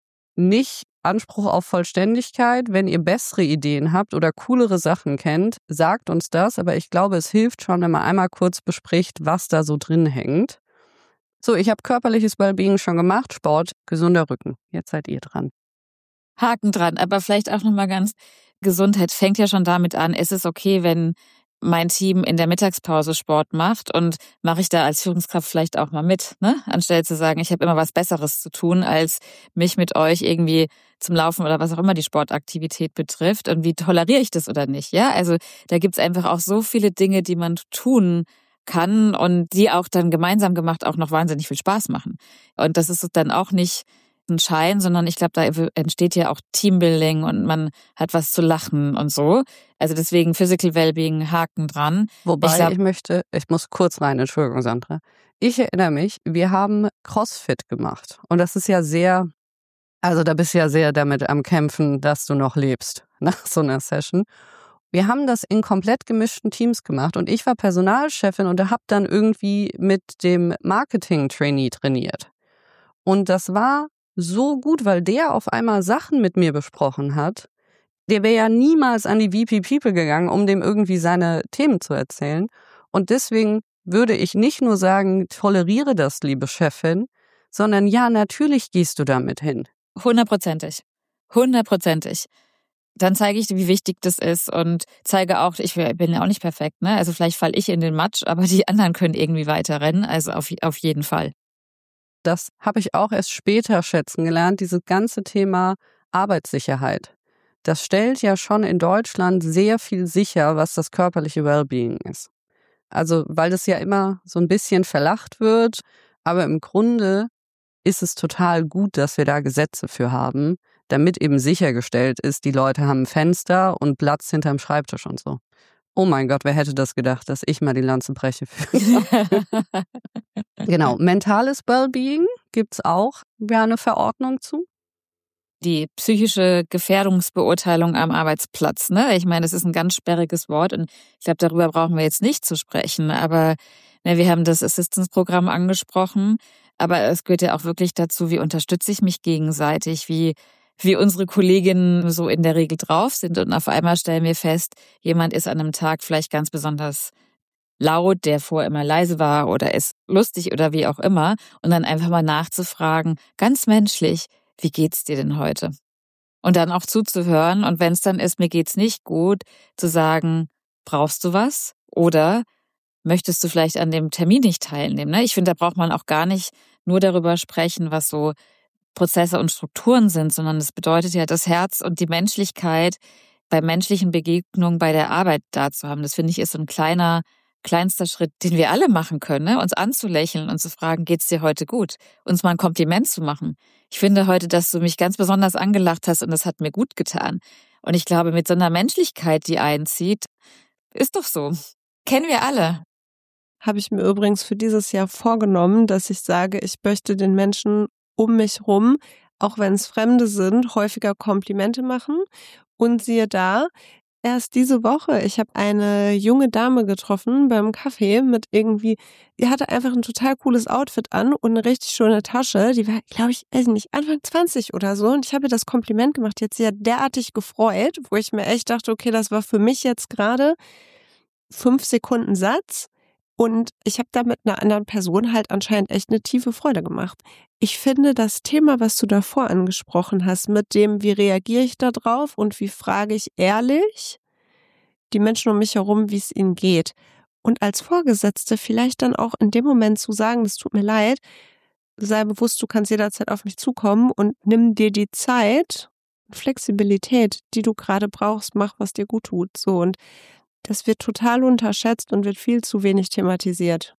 S3: nicht Anspruch auf Vollständigkeit. Wenn ihr bessere Ideen habt oder coolere Sachen kennt, sagt uns das. Aber ich glaube, es hilft schon, wenn man einmal kurz bespricht, was da so drin hängt. So, ich habe körperliches Wellbeing schon gemacht, Sport, gesunder Rücken. Jetzt seid ihr dran.
S1: Haken dran, aber vielleicht auch nochmal ganz, Gesundheit fängt ja schon damit an, ist es okay, wenn mein Team in der Mittagspause Sport macht und mache ich da als Führungskraft vielleicht auch mal mit, ne? Anstelle zu sagen, ich habe immer was Besseres zu tun, als mich mit euch irgendwie zum Laufen oder was auch immer die Sportaktivität betrifft und wie toleriere ich das oder nicht, ja? Also da gibt's einfach auch so viele Dinge, die man tun kann und die auch dann gemeinsam gemacht auch noch wahnsinnig viel Spaß machen. Und das ist dann auch nicht ein Schein, sondern ich glaube, da entsteht ja auch Teambuilding und man hat was zu lachen und so. Also deswegen Physical Wellbeing, Haken dran.
S3: Wobei
S1: ich, glaub,
S3: ich möchte, ich muss kurz rein, Entschuldigung, Sandra. Ich erinnere mich, wir haben CrossFit gemacht und das ist ja sehr, also da bist du ja sehr damit am Kämpfen, dass du noch lebst nach so einer Session. Wir haben das in komplett gemischten Teams gemacht und ich war Personalchefin und habe dann irgendwie mit dem Marketing-Trainee trainiert. Und das war so gut, weil der auf einmal Sachen mit mir besprochen hat. Der wäre ja niemals an die V P People gegangen, um dem irgendwie seine Themen zu erzählen. Und deswegen würde ich nicht nur sagen, toleriere das, liebe Chefin, sondern ja, natürlich gehst du damit hin.
S1: Hundertprozentig. Hundertprozentig. Dann zeige ich dir, wie wichtig das ist und zeige auch, ich bin ja auch nicht perfekt, ne? Also vielleicht falle ich in den Matsch, aber die anderen können irgendwie weiterrennen, also auf, auf jeden Fall.
S3: Das habe ich auch erst später schätzen gelernt, dieses ganze Thema Arbeitssicherheit. Das stellt ja schon in Deutschland sehr viel sicher, was das körperliche Wellbeing ist. Also, weil das ja immer so ein bisschen verlacht wird, aber im Grunde ist es total gut, dass wir da Gesetze für haben, damit eben sichergestellt ist, die Leute haben ein Fenster und Platz hinterm Schreibtisch und so. Oh mein Gott, wer hätte das gedacht, dass ich mal die Lanze breche für. Genau, mentales Wellbeing gibt's auch ja eine Verordnung zu.
S1: Die psychische Gefährdungsbeurteilung am Arbeitsplatz, ne? Ich meine, das ist ein ganz sperriges Wort und ich glaube, darüber brauchen wir jetzt nicht zu sprechen, aber ne, wir haben das Assistance-Programm angesprochen, aber es gehört ja auch wirklich dazu, wie unterstütze ich mich gegenseitig, wie wie unsere Kolleginnen so in der Regel drauf sind und auf einmal stellen wir fest, jemand ist an einem Tag vielleicht ganz besonders laut, der vorher immer leise war oder ist lustig oder wie auch immer und dann einfach mal nachzufragen, ganz menschlich, wie geht's dir denn heute? Und dann auch zuzuhören und wenn es dann ist, mir geht's nicht gut, zu sagen, brauchst du was? Oder möchtest du vielleicht an dem Termin nicht teilnehmen? Ne? Ich finde, da braucht man auch gar nicht nur darüber sprechen, was so Prozesse und Strukturen sind, sondern es bedeutet ja, das Herz und die Menschlichkeit bei menschlichen Begegnungen bei der Arbeit da zu haben. Das finde ich ist so ein kleiner, kleinster Schritt, den wir alle machen können, ne? Uns anzulächeln und zu fragen, geht's dir heute gut? Uns mal ein Kompliment zu machen. Ich finde heute, dass du mich ganz besonders angelacht hast und das hat mir gut getan. Und ich glaube, mit so einer Menschlichkeit, die einzieht, ist doch so. Kennen wir alle.
S2: Habe ich mir übrigens für dieses Jahr vorgenommen, dass ich sage, ich möchte den Menschen um mich rum, auch wenn es Fremde sind, häufiger Komplimente machen. Und siehe da, erst diese Woche, ich habe eine junge Dame getroffen beim Kaffee mit irgendwie, die hatte einfach ein total cooles Outfit an und eine richtig schöne Tasche. Die war, glaube ich, weiß nicht, Anfang zwanzig oder so. Und ich habe ihr das Kompliment gemacht. Die hat sich ja derartig gefreut, wo ich mir echt dachte, okay, das war für mich jetzt gerade fünf Sekunden Satz. Und ich habe da mit einer anderen Person halt anscheinend echt eine tiefe Freude gemacht. Ich finde das Thema, was du davor angesprochen hast, mit dem, wie reagiere ich da drauf und wie frage ich ehrlich die Menschen um mich herum, wie es ihnen geht. Und als Vorgesetzte vielleicht dann auch in dem Moment zu sagen, es tut mir leid, sei bewusst, du kannst jederzeit auf mich zukommen und nimm dir die Zeit, Flexibilität, die du gerade brauchst, mach, was dir gut tut. So, und das wird total unterschätzt und wird viel zu wenig thematisiert.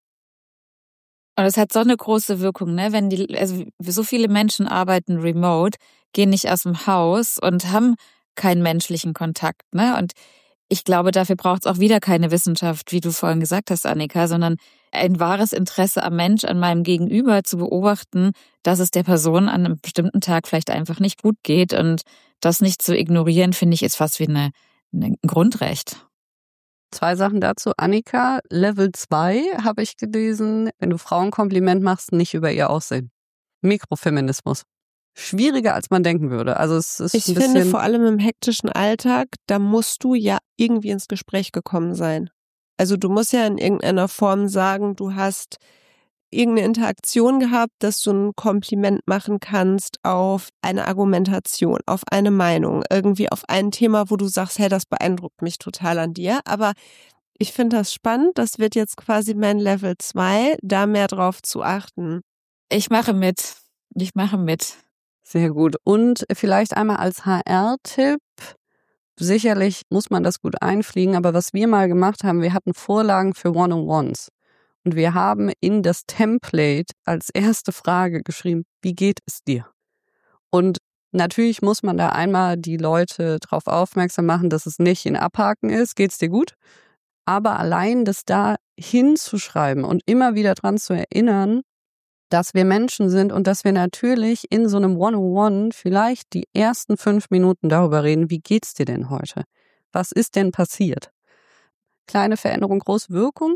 S1: Und es hat so eine große Wirkung, ne? Wenn die, also so viele Menschen arbeiten remote, gehen nicht aus dem Haus und haben keinen menschlichen Kontakt, ne? Und ich glaube, dafür braucht es auch wieder keine Wissenschaft, wie du vorhin gesagt hast, Annika, sondern ein wahres Interesse am Mensch, an meinem Gegenüber zu beobachten, dass es der Person an einem bestimmten Tag vielleicht einfach nicht gut geht. Und das nicht zu ignorieren, finde ich, ist fast wie eine, ein Grundrecht.
S3: Zwei Sachen dazu. Annika, Level zwei habe ich gelesen, wenn du Frauen Kompliment machst, nicht über ihr Aussehen. Mikrofeminismus. Schwieriger, als man denken würde. Also es ist
S2: ich
S3: ein bisschen
S2: finde, vor allem im hektischen Alltag, da musst du ja irgendwie ins Gespräch gekommen sein. Also du musst ja in irgendeiner Form sagen, du hast irgendeine Interaktion gehabt, dass du ein Kompliment machen kannst auf eine Argumentation, auf eine Meinung, irgendwie auf ein Thema, wo du sagst, hey, das beeindruckt mich total an dir. Aber ich finde das spannend, das wird jetzt quasi mein Level zwei, da mehr drauf zu achten.
S1: Ich mache mit. Ich mache mit.
S3: Sehr gut. Und vielleicht einmal als H R-Tipp, sicherlich muss man das gut einfliegen, aber was wir mal gemacht haben, wir hatten Vorlagen für One-on-Ones und wir haben in das Template als erste Frage geschrieben, wie geht es dir? Und natürlich muss man da einmal die Leute darauf aufmerksam machen, dass es nicht in Abhaken ist, geht's dir gut? Aber allein das da hinzuschreiben und immer wieder dran zu erinnern, dass wir Menschen sind und dass wir natürlich in so einem One-on-One vielleicht die ersten fünf Minuten darüber reden, wie geht's dir denn heute? Was ist denn passiert? Kleine Veränderung, große Wirkung.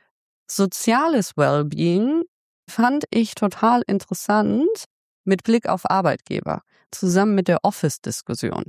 S3: Soziales Wellbeing fand ich total interessant mit Blick auf Arbeitgeber, zusammen mit der Office-Diskussion.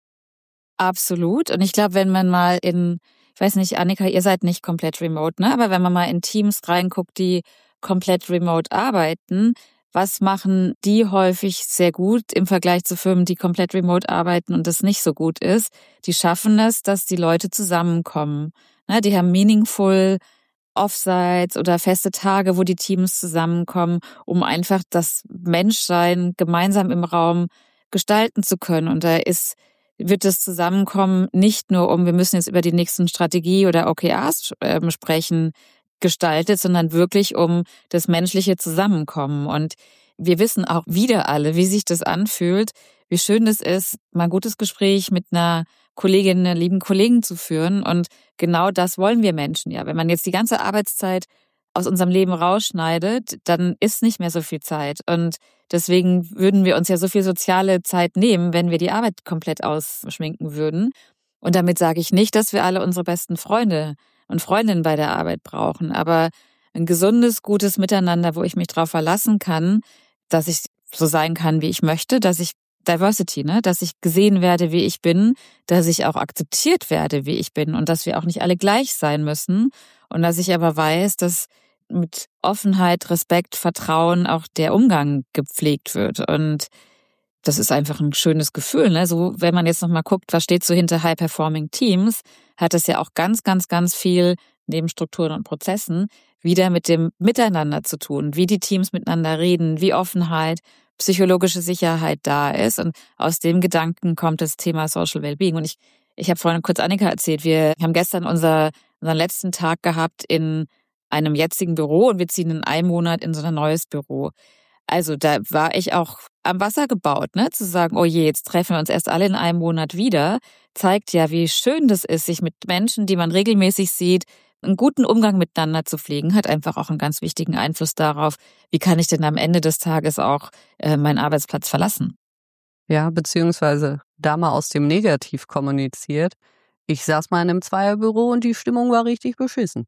S1: Absolut. Und ich glaube, wenn man mal in, ich weiß nicht, Annika, ihr seid nicht komplett remote, ne? Aber wenn man mal in Teams reinguckt, die komplett remote arbeiten, was machen die häufig sehr gut im Vergleich zu Firmen, die komplett remote arbeiten und das nicht so gut ist? Die schaffen es, dass die Leute zusammenkommen. Ne? Die haben meaningful Offsites oder feste Tage, wo die Teams zusammenkommen, um einfach das Menschsein gemeinsam im Raum gestalten zu können. Und da ist wird das Zusammenkommen nicht nur um, wir müssen jetzt über die nächsten Strategie oder O K Rs äh, sprechen, gestaltet, sondern wirklich um das menschliche Zusammenkommen. Und wir wissen auch wieder alle, wie sich das anfühlt, wie schön es ist, mal ein gutes Gespräch mit einer Kollegin, einer lieben Kollegen zu führen. Und genau das wollen wir Menschen ja. Wenn man jetzt die ganze Arbeitszeit aus unserem Leben rausschneidet, dann ist nicht mehr so viel Zeit. Und deswegen würden wir uns ja so viel soziale Zeit nehmen, wenn wir die Arbeit komplett ausschminken würden. Und damit sage ich nicht, dass wir alle unsere besten Freunde und Freundinnen bei der Arbeit brauchen, aber ein gesundes, gutes Miteinander, wo ich mich drauf verlassen kann, dass ich so sein kann, wie ich möchte, dass ich Diversity, ne, dass ich gesehen werde, wie ich bin, dass ich auch akzeptiert werde, wie ich bin und dass wir auch nicht alle gleich sein müssen und dass ich aber weiß, dass mit Offenheit, Respekt, Vertrauen auch der Umgang gepflegt wird und das ist einfach ein schönes Gefühl, ne? So, wenn man jetzt noch mal guckt, was steht so hinter High-Performing Teams, hat es ja auch ganz, ganz, ganz viel neben Strukturen und Prozessen wieder mit dem Miteinander zu tun, wie die Teams miteinander reden, wie Offenheit, psychologische Sicherheit da ist. Und aus dem Gedanken kommt das Thema Social Wellbeing. Und ich, ich habe vorhin kurz Annika erzählt, wir haben gestern unser, unseren letzten Tag gehabt in einem jetzigen Büro und wir ziehen in einem Monat in so ein neues Büro. Also da war ich auch am Wasser gebaut, ne, zu sagen, oh je, jetzt treffen wir uns erst alle in einem Monat wieder, zeigt ja, wie schön das ist, sich mit Menschen, die man regelmäßig sieht, einen guten Umgang miteinander zu pflegen, hat einfach auch einen ganz wichtigen Einfluss darauf, wie kann ich denn am Ende des Tages auch äh, meinen Arbeitsplatz verlassen.
S3: Ja, beziehungsweise da mal aus dem Negativ kommuniziert. Ich saß mal in einem Zweierbüro und die Stimmung war richtig beschissen.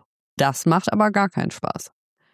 S3: Das macht aber gar keinen Spaß.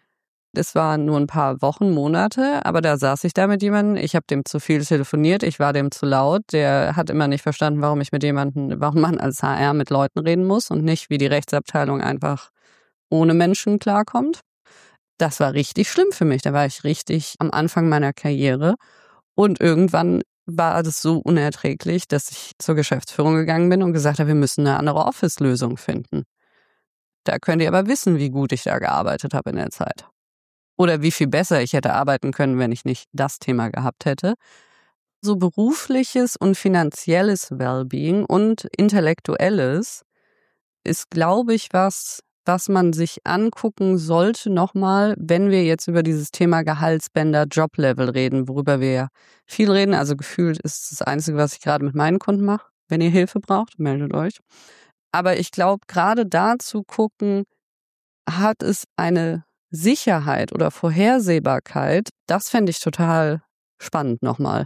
S3: Es waren nur ein paar Wochen, Monate, aber da saß ich da mit jemandem, ich habe dem zu viel telefoniert, ich war dem zu laut, der hat immer nicht verstanden, warum ich mit jemandem, warum man als H R mit Leuten reden muss und nicht wie die Rechtsabteilung einfach ohne Menschen klarkommt. Das war richtig schlimm für mich, da war ich richtig am Anfang meiner Karriere und irgendwann war das so unerträglich, dass ich zur Geschäftsführung gegangen bin und gesagt habe, wir müssen eine andere Office-Lösung finden. Da könnt ihr aber wissen, wie gut ich da gearbeitet habe in der Zeit. Oder wie viel besser ich hätte arbeiten können, wenn ich nicht das Thema gehabt hätte. So berufliches und finanzielles Wellbeing und intellektuelles ist, glaube ich, was, was man sich angucken sollte nochmal, wenn wir jetzt über dieses Thema Gehaltsbänder, Joblevel reden, worüber wir ja viel reden. Also gefühlt ist das Einzige, was ich gerade mit meinen Kunden mache. Wenn ihr Hilfe braucht, meldet euch. Aber ich glaube, gerade da zu gucken, hat es eine Sicherheit oder Vorhersehbarkeit, das fände ich total spannend nochmal.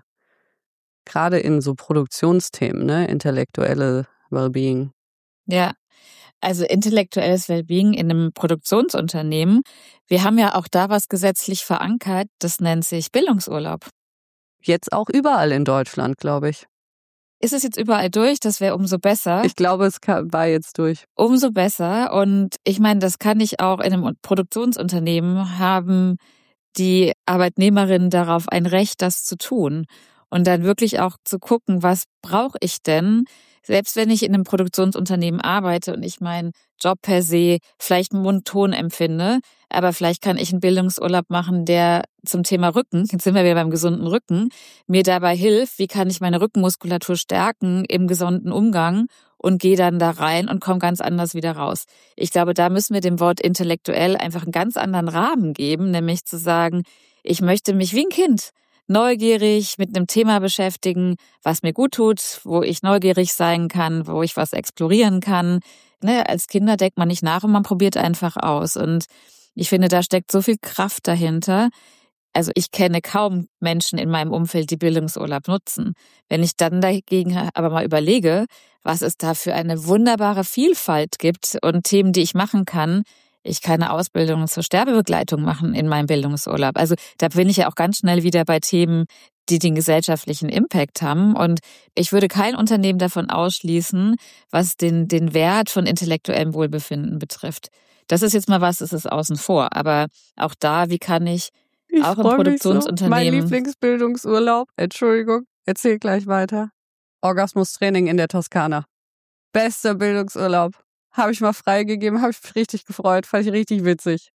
S3: Gerade in so Produktionsthemen, ne, intellektuelle Wellbeing.
S1: Ja, also intellektuelles Wellbeing in einem Produktionsunternehmen. Wir haben ja auch da was gesetzlich verankert, das nennt sich Bildungsurlaub.
S3: Jetzt auch überall in Deutschland, glaube ich.
S1: Ist es jetzt überall durch? Das wäre umso besser.
S3: Ich glaube, es war jetzt durch.
S1: Umso besser. Und ich meine, das kann ich auch in einem Produktionsunternehmen haben, die Arbeitnehmerinnen darauf ein Recht, das zu tun. Und dann wirklich auch zu gucken, was brauche ich denn? Selbst wenn ich in einem Produktionsunternehmen arbeite und ich meinen Job per se vielleicht monoton empfinde, aber vielleicht kann ich einen Bildungsurlaub machen, der zum Thema Rücken, jetzt sind wir wieder beim gesunden Rücken, mir dabei hilft, wie kann ich meine Rückenmuskulatur stärken im gesunden Umgang und gehe dann da rein und komme ganz anders wieder raus. Ich glaube, da müssen wir dem Wort intellektuell einfach einen ganz anderen Rahmen geben, nämlich zu sagen, ich möchte mich wie ein Kind neugierig mit einem Thema beschäftigen, was mir gut tut, wo ich neugierig sein kann, wo ich was explorieren kann. Ne, als Kinder denkt man nicht nach und man probiert einfach aus. Und ich finde, da steckt so viel Kraft dahinter. Also ich kenne kaum Menschen in meinem Umfeld, die Bildungsurlaub nutzen. Wenn ich dann dagegen aber mal überlege, was es da für eine wunderbare Vielfalt gibt und Themen, die ich machen kann. Ich kann eine Ausbildung zur Sterbebegleitung machen in meinem Bildungsurlaub. Also da bin ich ja auch ganz schnell wieder bei Themen, die den gesellschaftlichen Impact haben. Und ich würde kein Unternehmen davon ausschließen, was den, den Wert von intellektuellem Wohlbefinden betrifft. Das ist jetzt mal was, das ist außen vor. Aber auch da, wie kann ich,
S3: ich
S1: auch im Produktionsunternehmen...
S3: So. Mein Lieblingsbildungsurlaub, Entschuldigung, erzähl gleich weiter. Orgasmustraining in der Toskana. Bester Bildungsurlaub. Habe ich mal freigegeben, habe ich mich richtig gefreut, fand ich richtig witzig.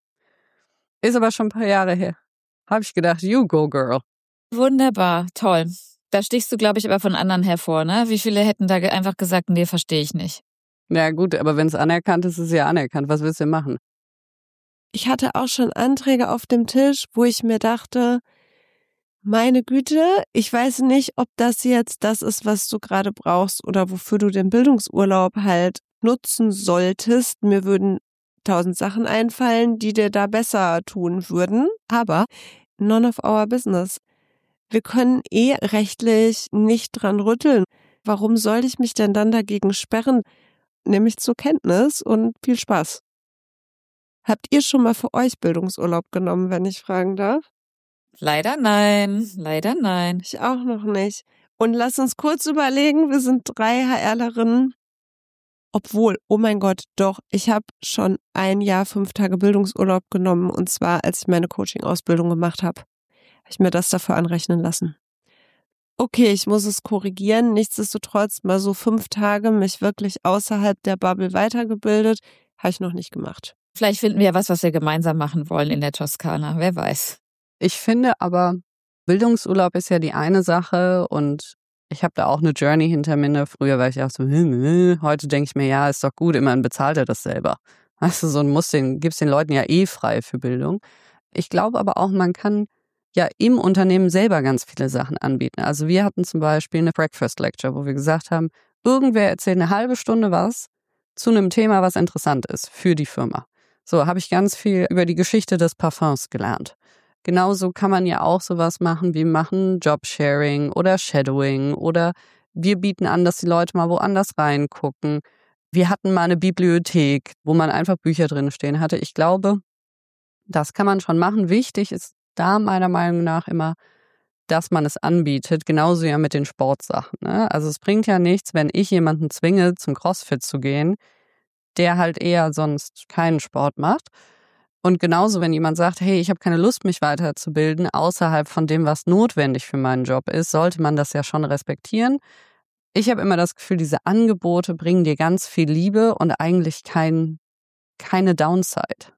S3: Ist aber schon ein paar Jahre her. Habe ich gedacht, you go girl.
S1: Wunderbar, toll. Da stichst du, glaube ich, aber von anderen hervor, ne? Wie viele hätten da einfach gesagt, nee, verstehe ich nicht.
S3: Ja gut, aber wenn es anerkannt ist, ist es ja anerkannt. Was willst du denn machen?
S2: Ich hatte auch schon Anträge auf dem Tisch, wo ich mir dachte, meine Güte, ich weiß nicht, ob das jetzt das ist, was du gerade brauchst oder wofür du den Bildungsurlaub halt nutzen solltest. Mir würden tausend Sachen einfallen, die dir da besser tun würden, aber none of our business. Wir können eh rechtlich nicht dran rütteln. Warum soll ich mich denn dann dagegen sperren? Nämlich zur Kenntnis und viel Spaß. Habt ihr schon mal für euch Bildungsurlaub genommen, wenn ich fragen darf?
S1: Leider nein, leider nein.
S2: Ich auch noch nicht. Und lass uns kurz überlegen, wir sind drei HRlerinnen. Obwohl, oh mein Gott, doch, ich habe schon ein Jahr fünf Tage Bildungsurlaub genommen und zwar, als ich meine Coaching-Ausbildung gemacht habe. Habe ich mir das dafür anrechnen lassen. Okay, ich muss es korrigieren. Nichtsdestotrotz mal so fünf Tage mich wirklich außerhalb der Bubble weitergebildet, habe ich noch nicht gemacht.
S1: Vielleicht finden wir ja was, was wir gemeinsam machen wollen in der Toskana, wer weiß.
S3: Ich finde aber, Bildungsurlaub ist ja die eine Sache und ich habe da auch eine Journey hinter mir. Früher war ich auch so, hm, hm. Heute denke ich mir, ja, ist doch gut, immerhin bezahlt er das selber. Weißt du, so ein muss den, gibt's den Leuten ja eh frei für Bildung. Ich glaube aber auch, man kann ja im Unternehmen selber ganz viele Sachen anbieten. Also wir hatten zum Beispiel eine Breakfast Lecture, wo wir gesagt haben, irgendwer erzählt eine halbe Stunde was zu einem Thema, was interessant ist für die Firma. So habe ich ganz viel über die Geschichte des Parfums gelernt. Genauso kann man ja auch sowas machen, wie machen Jobsharing oder Shadowing oder wir bieten an, dass die Leute mal woanders reingucken. Wir hatten mal eine Bibliothek, wo man einfach Bücher drin stehen hatte. Ich glaube, das kann man schon machen. Wichtig ist da meiner Meinung nach immer, dass man es anbietet, genauso ja mit den Sportsachen. Ne? Also es bringt ja nichts, wenn ich jemanden zwinge, zum CrossFit zu gehen, der halt eher sonst keinen Sport macht. Und genauso, wenn jemand sagt, hey, ich habe keine Lust, mich weiterzubilden, außerhalb von dem, was notwendig für meinen Job ist, sollte man das ja schon respektieren. Ich habe immer das Gefühl, diese Angebote bringen dir ganz viel Liebe und eigentlich kein, keine Downside.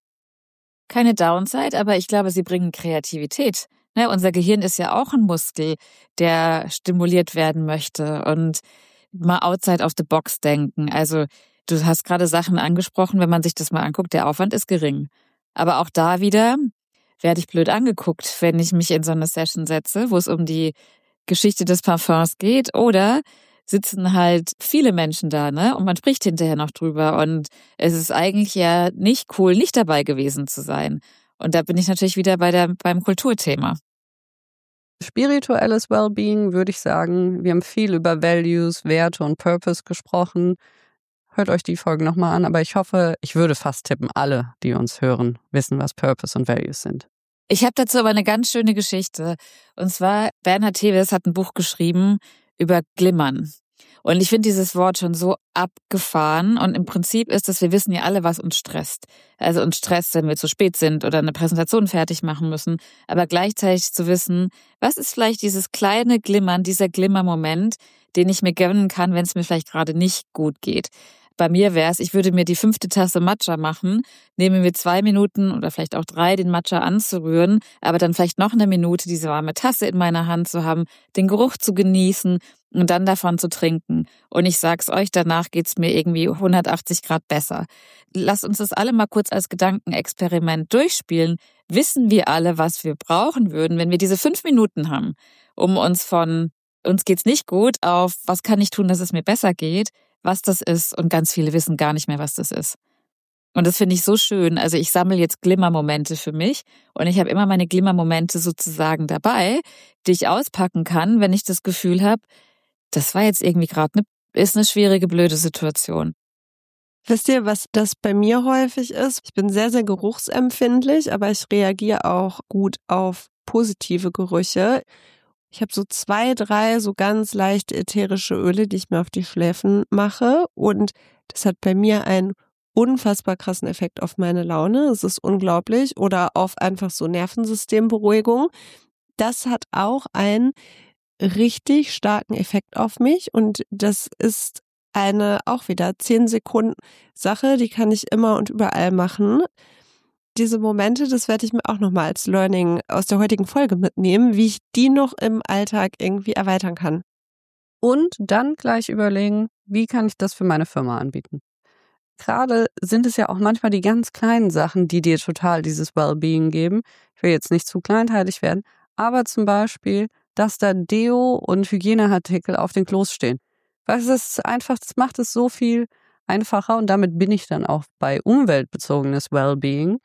S1: Keine Downside, aber ich glaube, sie bringen Kreativität. Ne, unser Gehirn ist ja auch ein Muskel, der stimuliert werden möchte und mal outside of the box denken. Also du hast gerade Sachen angesprochen, wenn man sich das mal anguckt, der Aufwand ist gering. Aber auch da wieder werde ich blöd angeguckt, wenn ich mich in so eine Session setze, wo es um die Geschichte des Parfums geht oder sitzen halt viele Menschen da, ne? Und man spricht hinterher noch drüber. Und es ist eigentlich ja nicht cool, nicht dabei gewesen zu sein. Und da bin ich natürlich wieder bei der, beim Kulturthema.
S3: Spirituelles Wellbeing würde ich sagen. Wir haben viel über Values, Werte und Purpose gesprochen. Hört euch die Folgen nochmal an. Aber ich hoffe, ich würde fast tippen, alle, die uns hören, wissen, was Purpose und Values sind.
S1: Ich habe dazu aber eine ganz schöne Geschichte. Und zwar, Bernhard Teves hat ein Buch geschrieben über Glimmern. Und ich finde dieses Wort schon so abgefahren. Und im Prinzip ist es, wir wissen ja alle, was uns stresst. Also uns stresst, wenn wir zu spät sind oder eine Präsentation fertig machen müssen. Aber gleichzeitig zu wissen, was ist vielleicht dieses kleine Glimmern, dieser Glimmermoment, den ich mir gönnen kann, wenn es mir vielleicht gerade nicht gut geht. Bei mir wäre es, ich würde mir die fünfte Tasse Matcha machen, nehme mir zwei Minuten oder vielleicht auch drei, den Matcha anzurühren, aber dann vielleicht noch eine Minute diese warme Tasse in meiner Hand zu haben, den Geruch zu genießen und dann davon zu trinken. Und ich sag's euch, danach geht's mir irgendwie hundertachtzig Grad besser. Lasst uns das alle mal kurz als Gedankenexperiment durchspielen. Wissen wir alle, was wir brauchen würden, wenn wir diese fünf Minuten haben, um uns von uns geht's nicht gut auf was kann ich tun, dass es mir besser geht, was das ist, und ganz viele wissen gar nicht mehr, was das ist. Und das finde ich so schön. Also ich sammle jetzt Glimmermomente für mich und ich habe immer meine Glimmermomente sozusagen dabei, die ich auspacken kann, wenn ich das Gefühl habe, das war jetzt irgendwie gerade eine, ist eine schwierige, blöde Situation.
S2: Wisst ihr, was das bei mir häufig ist? Ich bin sehr, sehr geruchsempfindlich, aber ich reagiere auch gut auf positive Gerüche. Ich habe so zwei, drei so ganz leichte ätherische Öle, die ich mir auf die Schläfen mache, und das hat bei mir einen unfassbar krassen Effekt auf meine Laune. Es ist unglaublich. Oder auf einfach so Nervensystemberuhigung. Das hat auch einen richtig starken Effekt auf mich, und das ist eine auch wieder zehn Sekunden Sache, die kann ich immer und überall machen. Diese Momente, das werde ich mir auch nochmal als Learning aus der heutigen Folge mitnehmen, wie ich die noch im Alltag irgendwie erweitern kann.
S3: Und dann gleich überlegen, wie kann ich das für meine Firma anbieten? Gerade sind es ja auch manchmal die ganz kleinen Sachen, die dir total dieses Wellbeing geben. Ich will jetzt nicht zu kleinteilig werden, aber zum Beispiel, dass da Deo und Hygieneartikel auf den Klos stehen. Weil es ist einfach, das macht es so viel einfacher, und damit bin ich dann auch bei umweltbezogenes Wellbeing.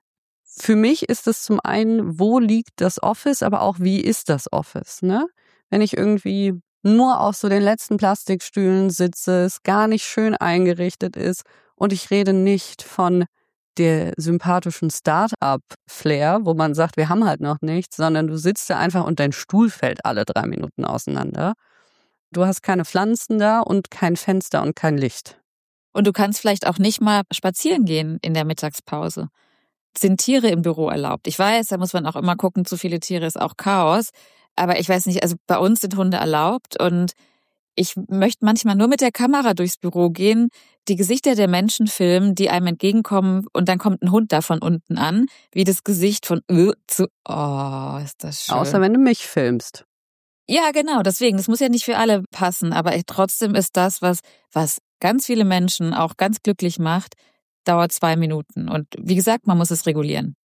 S3: Für mich ist es zum einen, wo liegt das Office, aber auch, wie ist das Office, ne? Wenn ich irgendwie nur auf so den letzten Plastikstühlen sitze, es gar nicht schön eingerichtet ist, und ich rede nicht von der sympathischen Start-up-Flair, wo man sagt, wir haben halt noch nichts, sondern du sitzt da einfach und dein Stuhl fällt alle drei Minuten auseinander. Du hast keine Pflanzen da und kein Fenster und kein Licht.
S1: Und du kannst vielleicht auch nicht mal spazieren gehen in der Mittagspause. Sind Tiere im Büro erlaubt? Ich weiß, da muss man auch immer gucken, zu viele Tiere ist auch Chaos. Aber ich weiß nicht, also bei uns sind Hunde erlaubt, und ich möchte manchmal nur mit der Kamera durchs Büro gehen, die Gesichter der Menschen filmen, die einem entgegenkommen, und dann kommt ein Hund da von unten an, wie das Gesicht von uh, zu, oh, ist das schön.
S3: Außer wenn du mich filmst.
S1: Ja, genau, deswegen, das muss ja nicht für alle passen, aber trotzdem ist das, was, was ganz viele Menschen auch ganz glücklich macht, dauert zwei Minuten. Und wie gesagt, man muss es regulieren.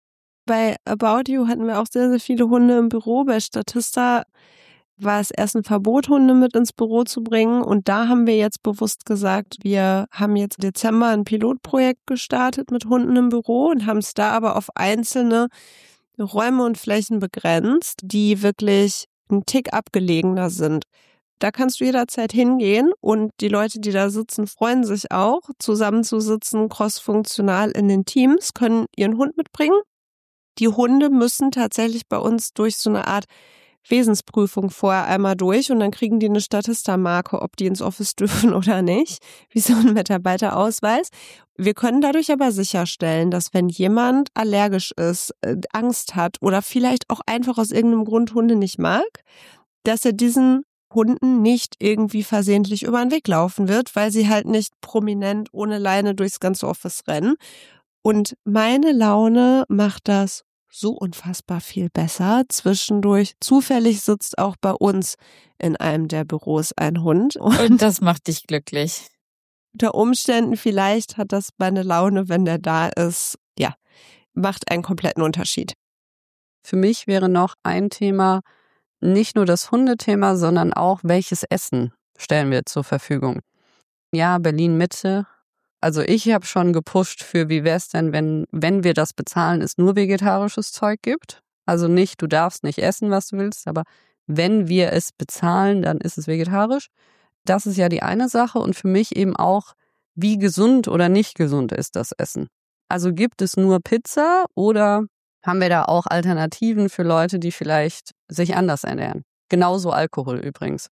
S2: Bei About You hatten wir auch sehr, sehr viele Hunde im Büro. Bei Statista war es erst ein Verbot, Hunde mit ins Büro zu bringen. Und da haben wir jetzt bewusst gesagt, wir haben jetzt im Dezember ein Pilotprojekt gestartet mit Hunden im Büro und haben es da aber auf einzelne Räume und Flächen begrenzt, die wirklich einen Tick abgelegener sind. Da kannst du jederzeit hingehen, und die Leute, die da sitzen, freuen sich auch, zusammenzusitzen, crossfunktional in den Teams, können ihren Hund mitbringen. Die Hunde müssen tatsächlich bei uns durch so eine Art Wesensprüfung vorher einmal durch, und dann kriegen die eine Statista-Marke, ob die ins Office dürfen oder nicht, wie so ein Mitarbeiterausweis. Wir können dadurch aber sicherstellen, dass wenn jemand allergisch ist, Angst hat oder vielleicht auch einfach aus irgendeinem Grund Hunde nicht mag, dass er diesen Hunden nicht irgendwie versehentlich über den Weg laufen wird, weil sie halt nicht prominent ohne Leine durchs ganze Office rennen. Und meine Laune macht das so unfassbar viel besser. Zwischendurch, zufällig sitzt auch bei uns in einem der Büros ein Hund.
S1: Und das macht dich glücklich.
S2: Unter Umständen, vielleicht hat das meine Laune, wenn der da ist, ja, macht einen kompletten Unterschied.
S3: Für mich wäre noch ein Thema, nicht nur das Hundethema, sondern auch, welches Essen stellen wir zur Verfügung. Ja, Berlin-Mitte. Also ich habe schon gepusht für, wie wäre es denn, wenn, wenn wir das bezahlen, es nur vegetarisches Zeug gibt. Also nicht, du darfst nicht essen, was du willst, aber wenn wir es bezahlen, dann ist es vegetarisch. Das ist ja die eine Sache und für mich eben auch, wie gesund oder nicht gesund ist das Essen. Also gibt es nur Pizza oder haben wir da auch Alternativen für Leute, die vielleicht sich anders ernähren? Genauso Alkohol übrigens.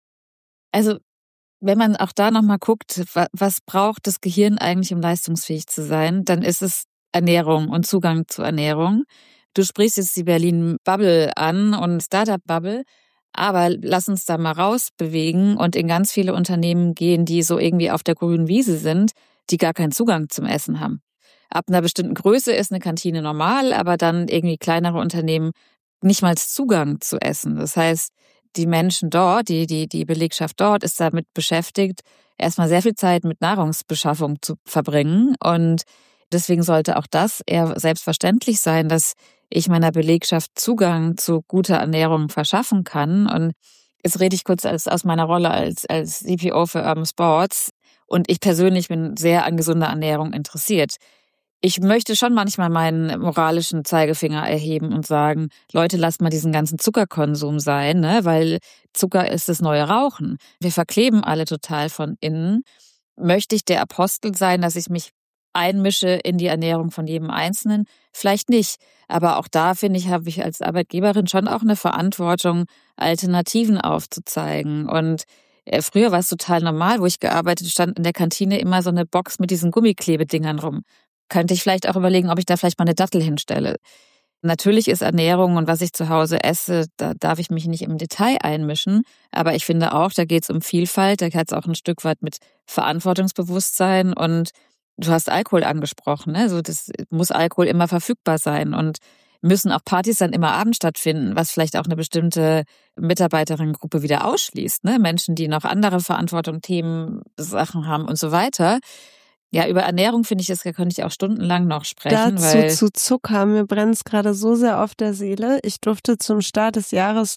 S1: Also wenn man auch da nochmal guckt, was braucht das Gehirn eigentlich, um leistungsfähig zu sein, dann ist es Ernährung und Zugang zu Ernährung. Du sprichst jetzt die Berlin-Bubble an und Startup-Bubble, aber lass uns da mal rausbewegen und in ganz viele Unternehmen gehen, die so irgendwie auf der grünen Wiese sind, die gar keinen Zugang zum Essen haben. Ab einer bestimmten Größe ist eine Kantine normal, aber dann irgendwie kleinere Unternehmen nicht mal Zugang zu Essen. Das heißt, die Menschen dort, die, die, die Belegschaft dort ist damit beschäftigt, erstmal sehr viel Zeit mit Nahrungsbeschaffung zu verbringen. Und deswegen sollte auch das eher selbstverständlich sein, dass ich meiner Belegschaft Zugang zu guter Ernährung verschaffen kann. Und jetzt rede ich kurz als, aus meiner Rolle als, als C P O für Urban Sports. Und ich persönlich bin sehr an gesunder Ernährung interessiert. Ich möchte schon manchmal meinen moralischen Zeigefinger erheben und sagen, Leute, lasst mal diesen ganzen Zuckerkonsum sein, ne? Weil Zucker ist das neue Rauchen. Wir verkleben alle total von innen. Möchte ich der Apostel sein, dass ich mich einmische in die Ernährung von jedem Einzelnen? Vielleicht nicht. Aber auch da, finde ich, habe ich als Arbeitgeberin schon auch eine Verantwortung, Alternativen aufzuzeigen. Und früher war es total normal, wo ich gearbeitet stand in der Kantine immer so eine Box mit diesen Gummiklebedingern rum. Könnte ich vielleicht auch überlegen, ob ich da vielleicht mal eine Dattel hinstelle. Natürlich ist Ernährung und was ich zu Hause esse, da darf ich mich nicht im Detail einmischen. Aber ich finde auch, da geht es um Vielfalt, da hat es auch ein Stück weit mit Verantwortungsbewusstsein. Und du hast Alkohol angesprochen, ne? Also das muss Alkohol immer verfügbar sein. Und müssen auch Partys dann immer abends stattfinden, was vielleicht auch eine bestimmte Mitarbeiterinnengruppe wieder ausschließt, ne? Menschen, die noch andere Verantwortung, Themen, Sachen haben und so weiter. Ja, über Ernährung finde ich, das könnte ich auch stundenlang noch sprechen.
S2: Dazu
S1: weil
S2: zu Zucker, mir brennt es gerade so sehr auf der Seele. Ich durfte zum Start des Jahres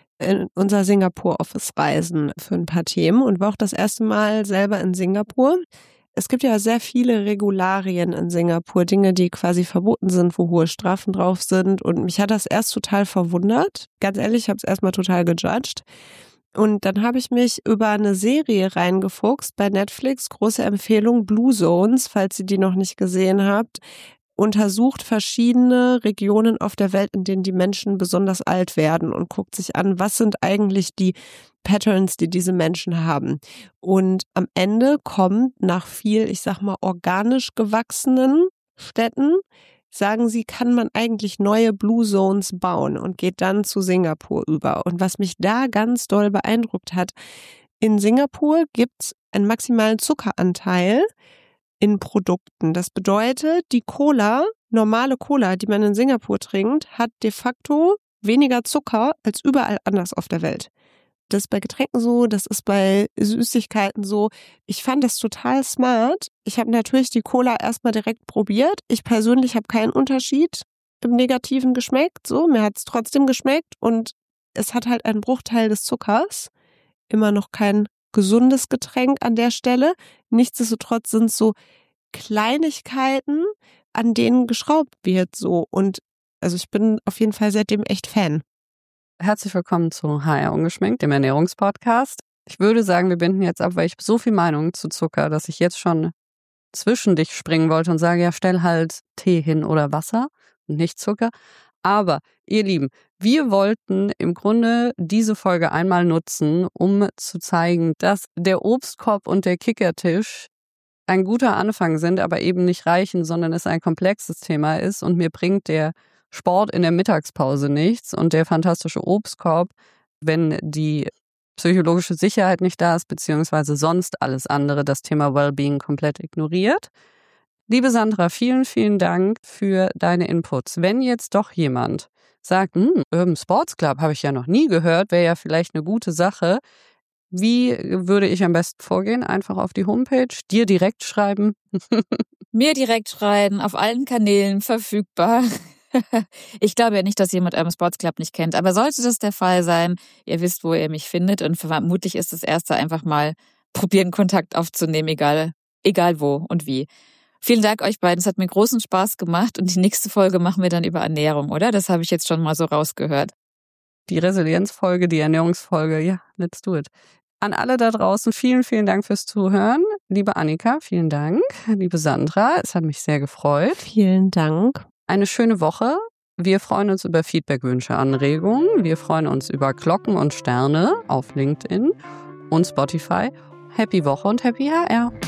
S2: in unser Singapur-Office reisen für ein paar Themen und war auch das erste Mal selber in Singapur. Es gibt ja sehr viele Regularien in Singapur, Dinge, die quasi verboten sind, wo hohe Strafen drauf sind. Und mich hat das erst total verwundert. Ganz ehrlich, ich habe es erstmal total gejudged. Und dann habe ich mich über eine Serie reingefuchst bei Netflix, große Empfehlung, Blue Zones, falls ihr die noch nicht gesehen habt, untersucht verschiedene Regionen auf der Welt, in denen die Menschen besonders alt werden und guckt sich an, was sind eigentlich die Patterns, die diese Menschen haben. Und am Ende kommt nach viel, ich sag mal, organisch gewachsenen Städten, sagen sie, kann man eigentlich neue Blue Zones bauen und geht dann zu Singapur über. Und was mich da ganz doll beeindruckt hat, in Singapur gibt es einen maximalen Zuckeranteil in Produkten. Das bedeutet, die Cola, normale Cola, die man in Singapur trinkt, hat de facto weniger Zucker als überall anders auf der Welt. Das ist bei Getränken so, das ist bei Süßigkeiten so. Ich fand das total smart. Ich habe natürlich die Cola erstmal direkt probiert. Ich persönlich habe keinen Unterschied im Negativen geschmeckt. So, mir hat es trotzdem geschmeckt und es hat halt einen Bruchteil des Zuckers. Immer noch kein gesundes Getränk an der Stelle. Nichtsdestotrotz sind so Kleinigkeiten, an denen geschraubt wird so. Und also ich bin auf jeden Fall seitdem echt Fan.
S3: Herzlich willkommen zu H R Ungeschminkt, dem Ernährungspodcast. Ich würde sagen, wir binden jetzt ab, weil ich habe so viel Meinung zu Zucker, dass ich jetzt schon zwischen dich springen wollte und sage, ja, stell halt Tee hin oder Wasser und nicht Zucker. Aber ihr Lieben, wir wollten im Grunde diese Folge einmal nutzen, um zu zeigen, dass der Obstkorb und der Kickertisch ein guter Anfang sind, aber eben nicht reichen, sondern es ein komplexes Thema ist und mir bringt der Sport in der Mittagspause nichts und der fantastische Obstkorb, wenn die psychologische Sicherheit nicht da ist, beziehungsweise sonst alles andere, das Thema Wellbeing komplett ignoriert. Liebe Sandra, vielen, vielen Dank für deine Inputs. Wenn jetzt doch jemand sagt, hm, Urban Sports Club habe ich ja noch nie gehört, wäre ja vielleicht eine gute Sache. Wie würde ich am besten vorgehen? Einfach auf die Homepage, dir direkt schreiben?
S1: Mir direkt schreiben, auf allen Kanälen verfügbar. Ich glaube ja nicht, dass jemand eurem Sports Club nicht kennt. Aber sollte das der Fall sein, ihr wisst, wo ihr mich findet. Und vermutlich ist das Erste einfach mal probieren, Kontakt aufzunehmen, egal, egal wo und wie. Vielen Dank euch beiden. Es hat mir großen Spaß gemacht. Und die nächste Folge machen wir dann über Ernährung, oder? Das habe ich jetzt schon mal so rausgehört.
S3: Die Resilienzfolge, die Ernährungsfolge, ja, let's do it. An alle da draußen, vielen, vielen Dank fürs Zuhören. Liebe Annika, vielen Dank. Liebe Sandra, es hat mich sehr gefreut.
S2: Vielen Dank.
S3: Eine schöne Woche. Wir freuen uns über Feedback, Wünsche, Anregungen. Wir freuen uns über Glocken und Sterne auf LinkedIn und Spotify. Happy Woche und Happy H R.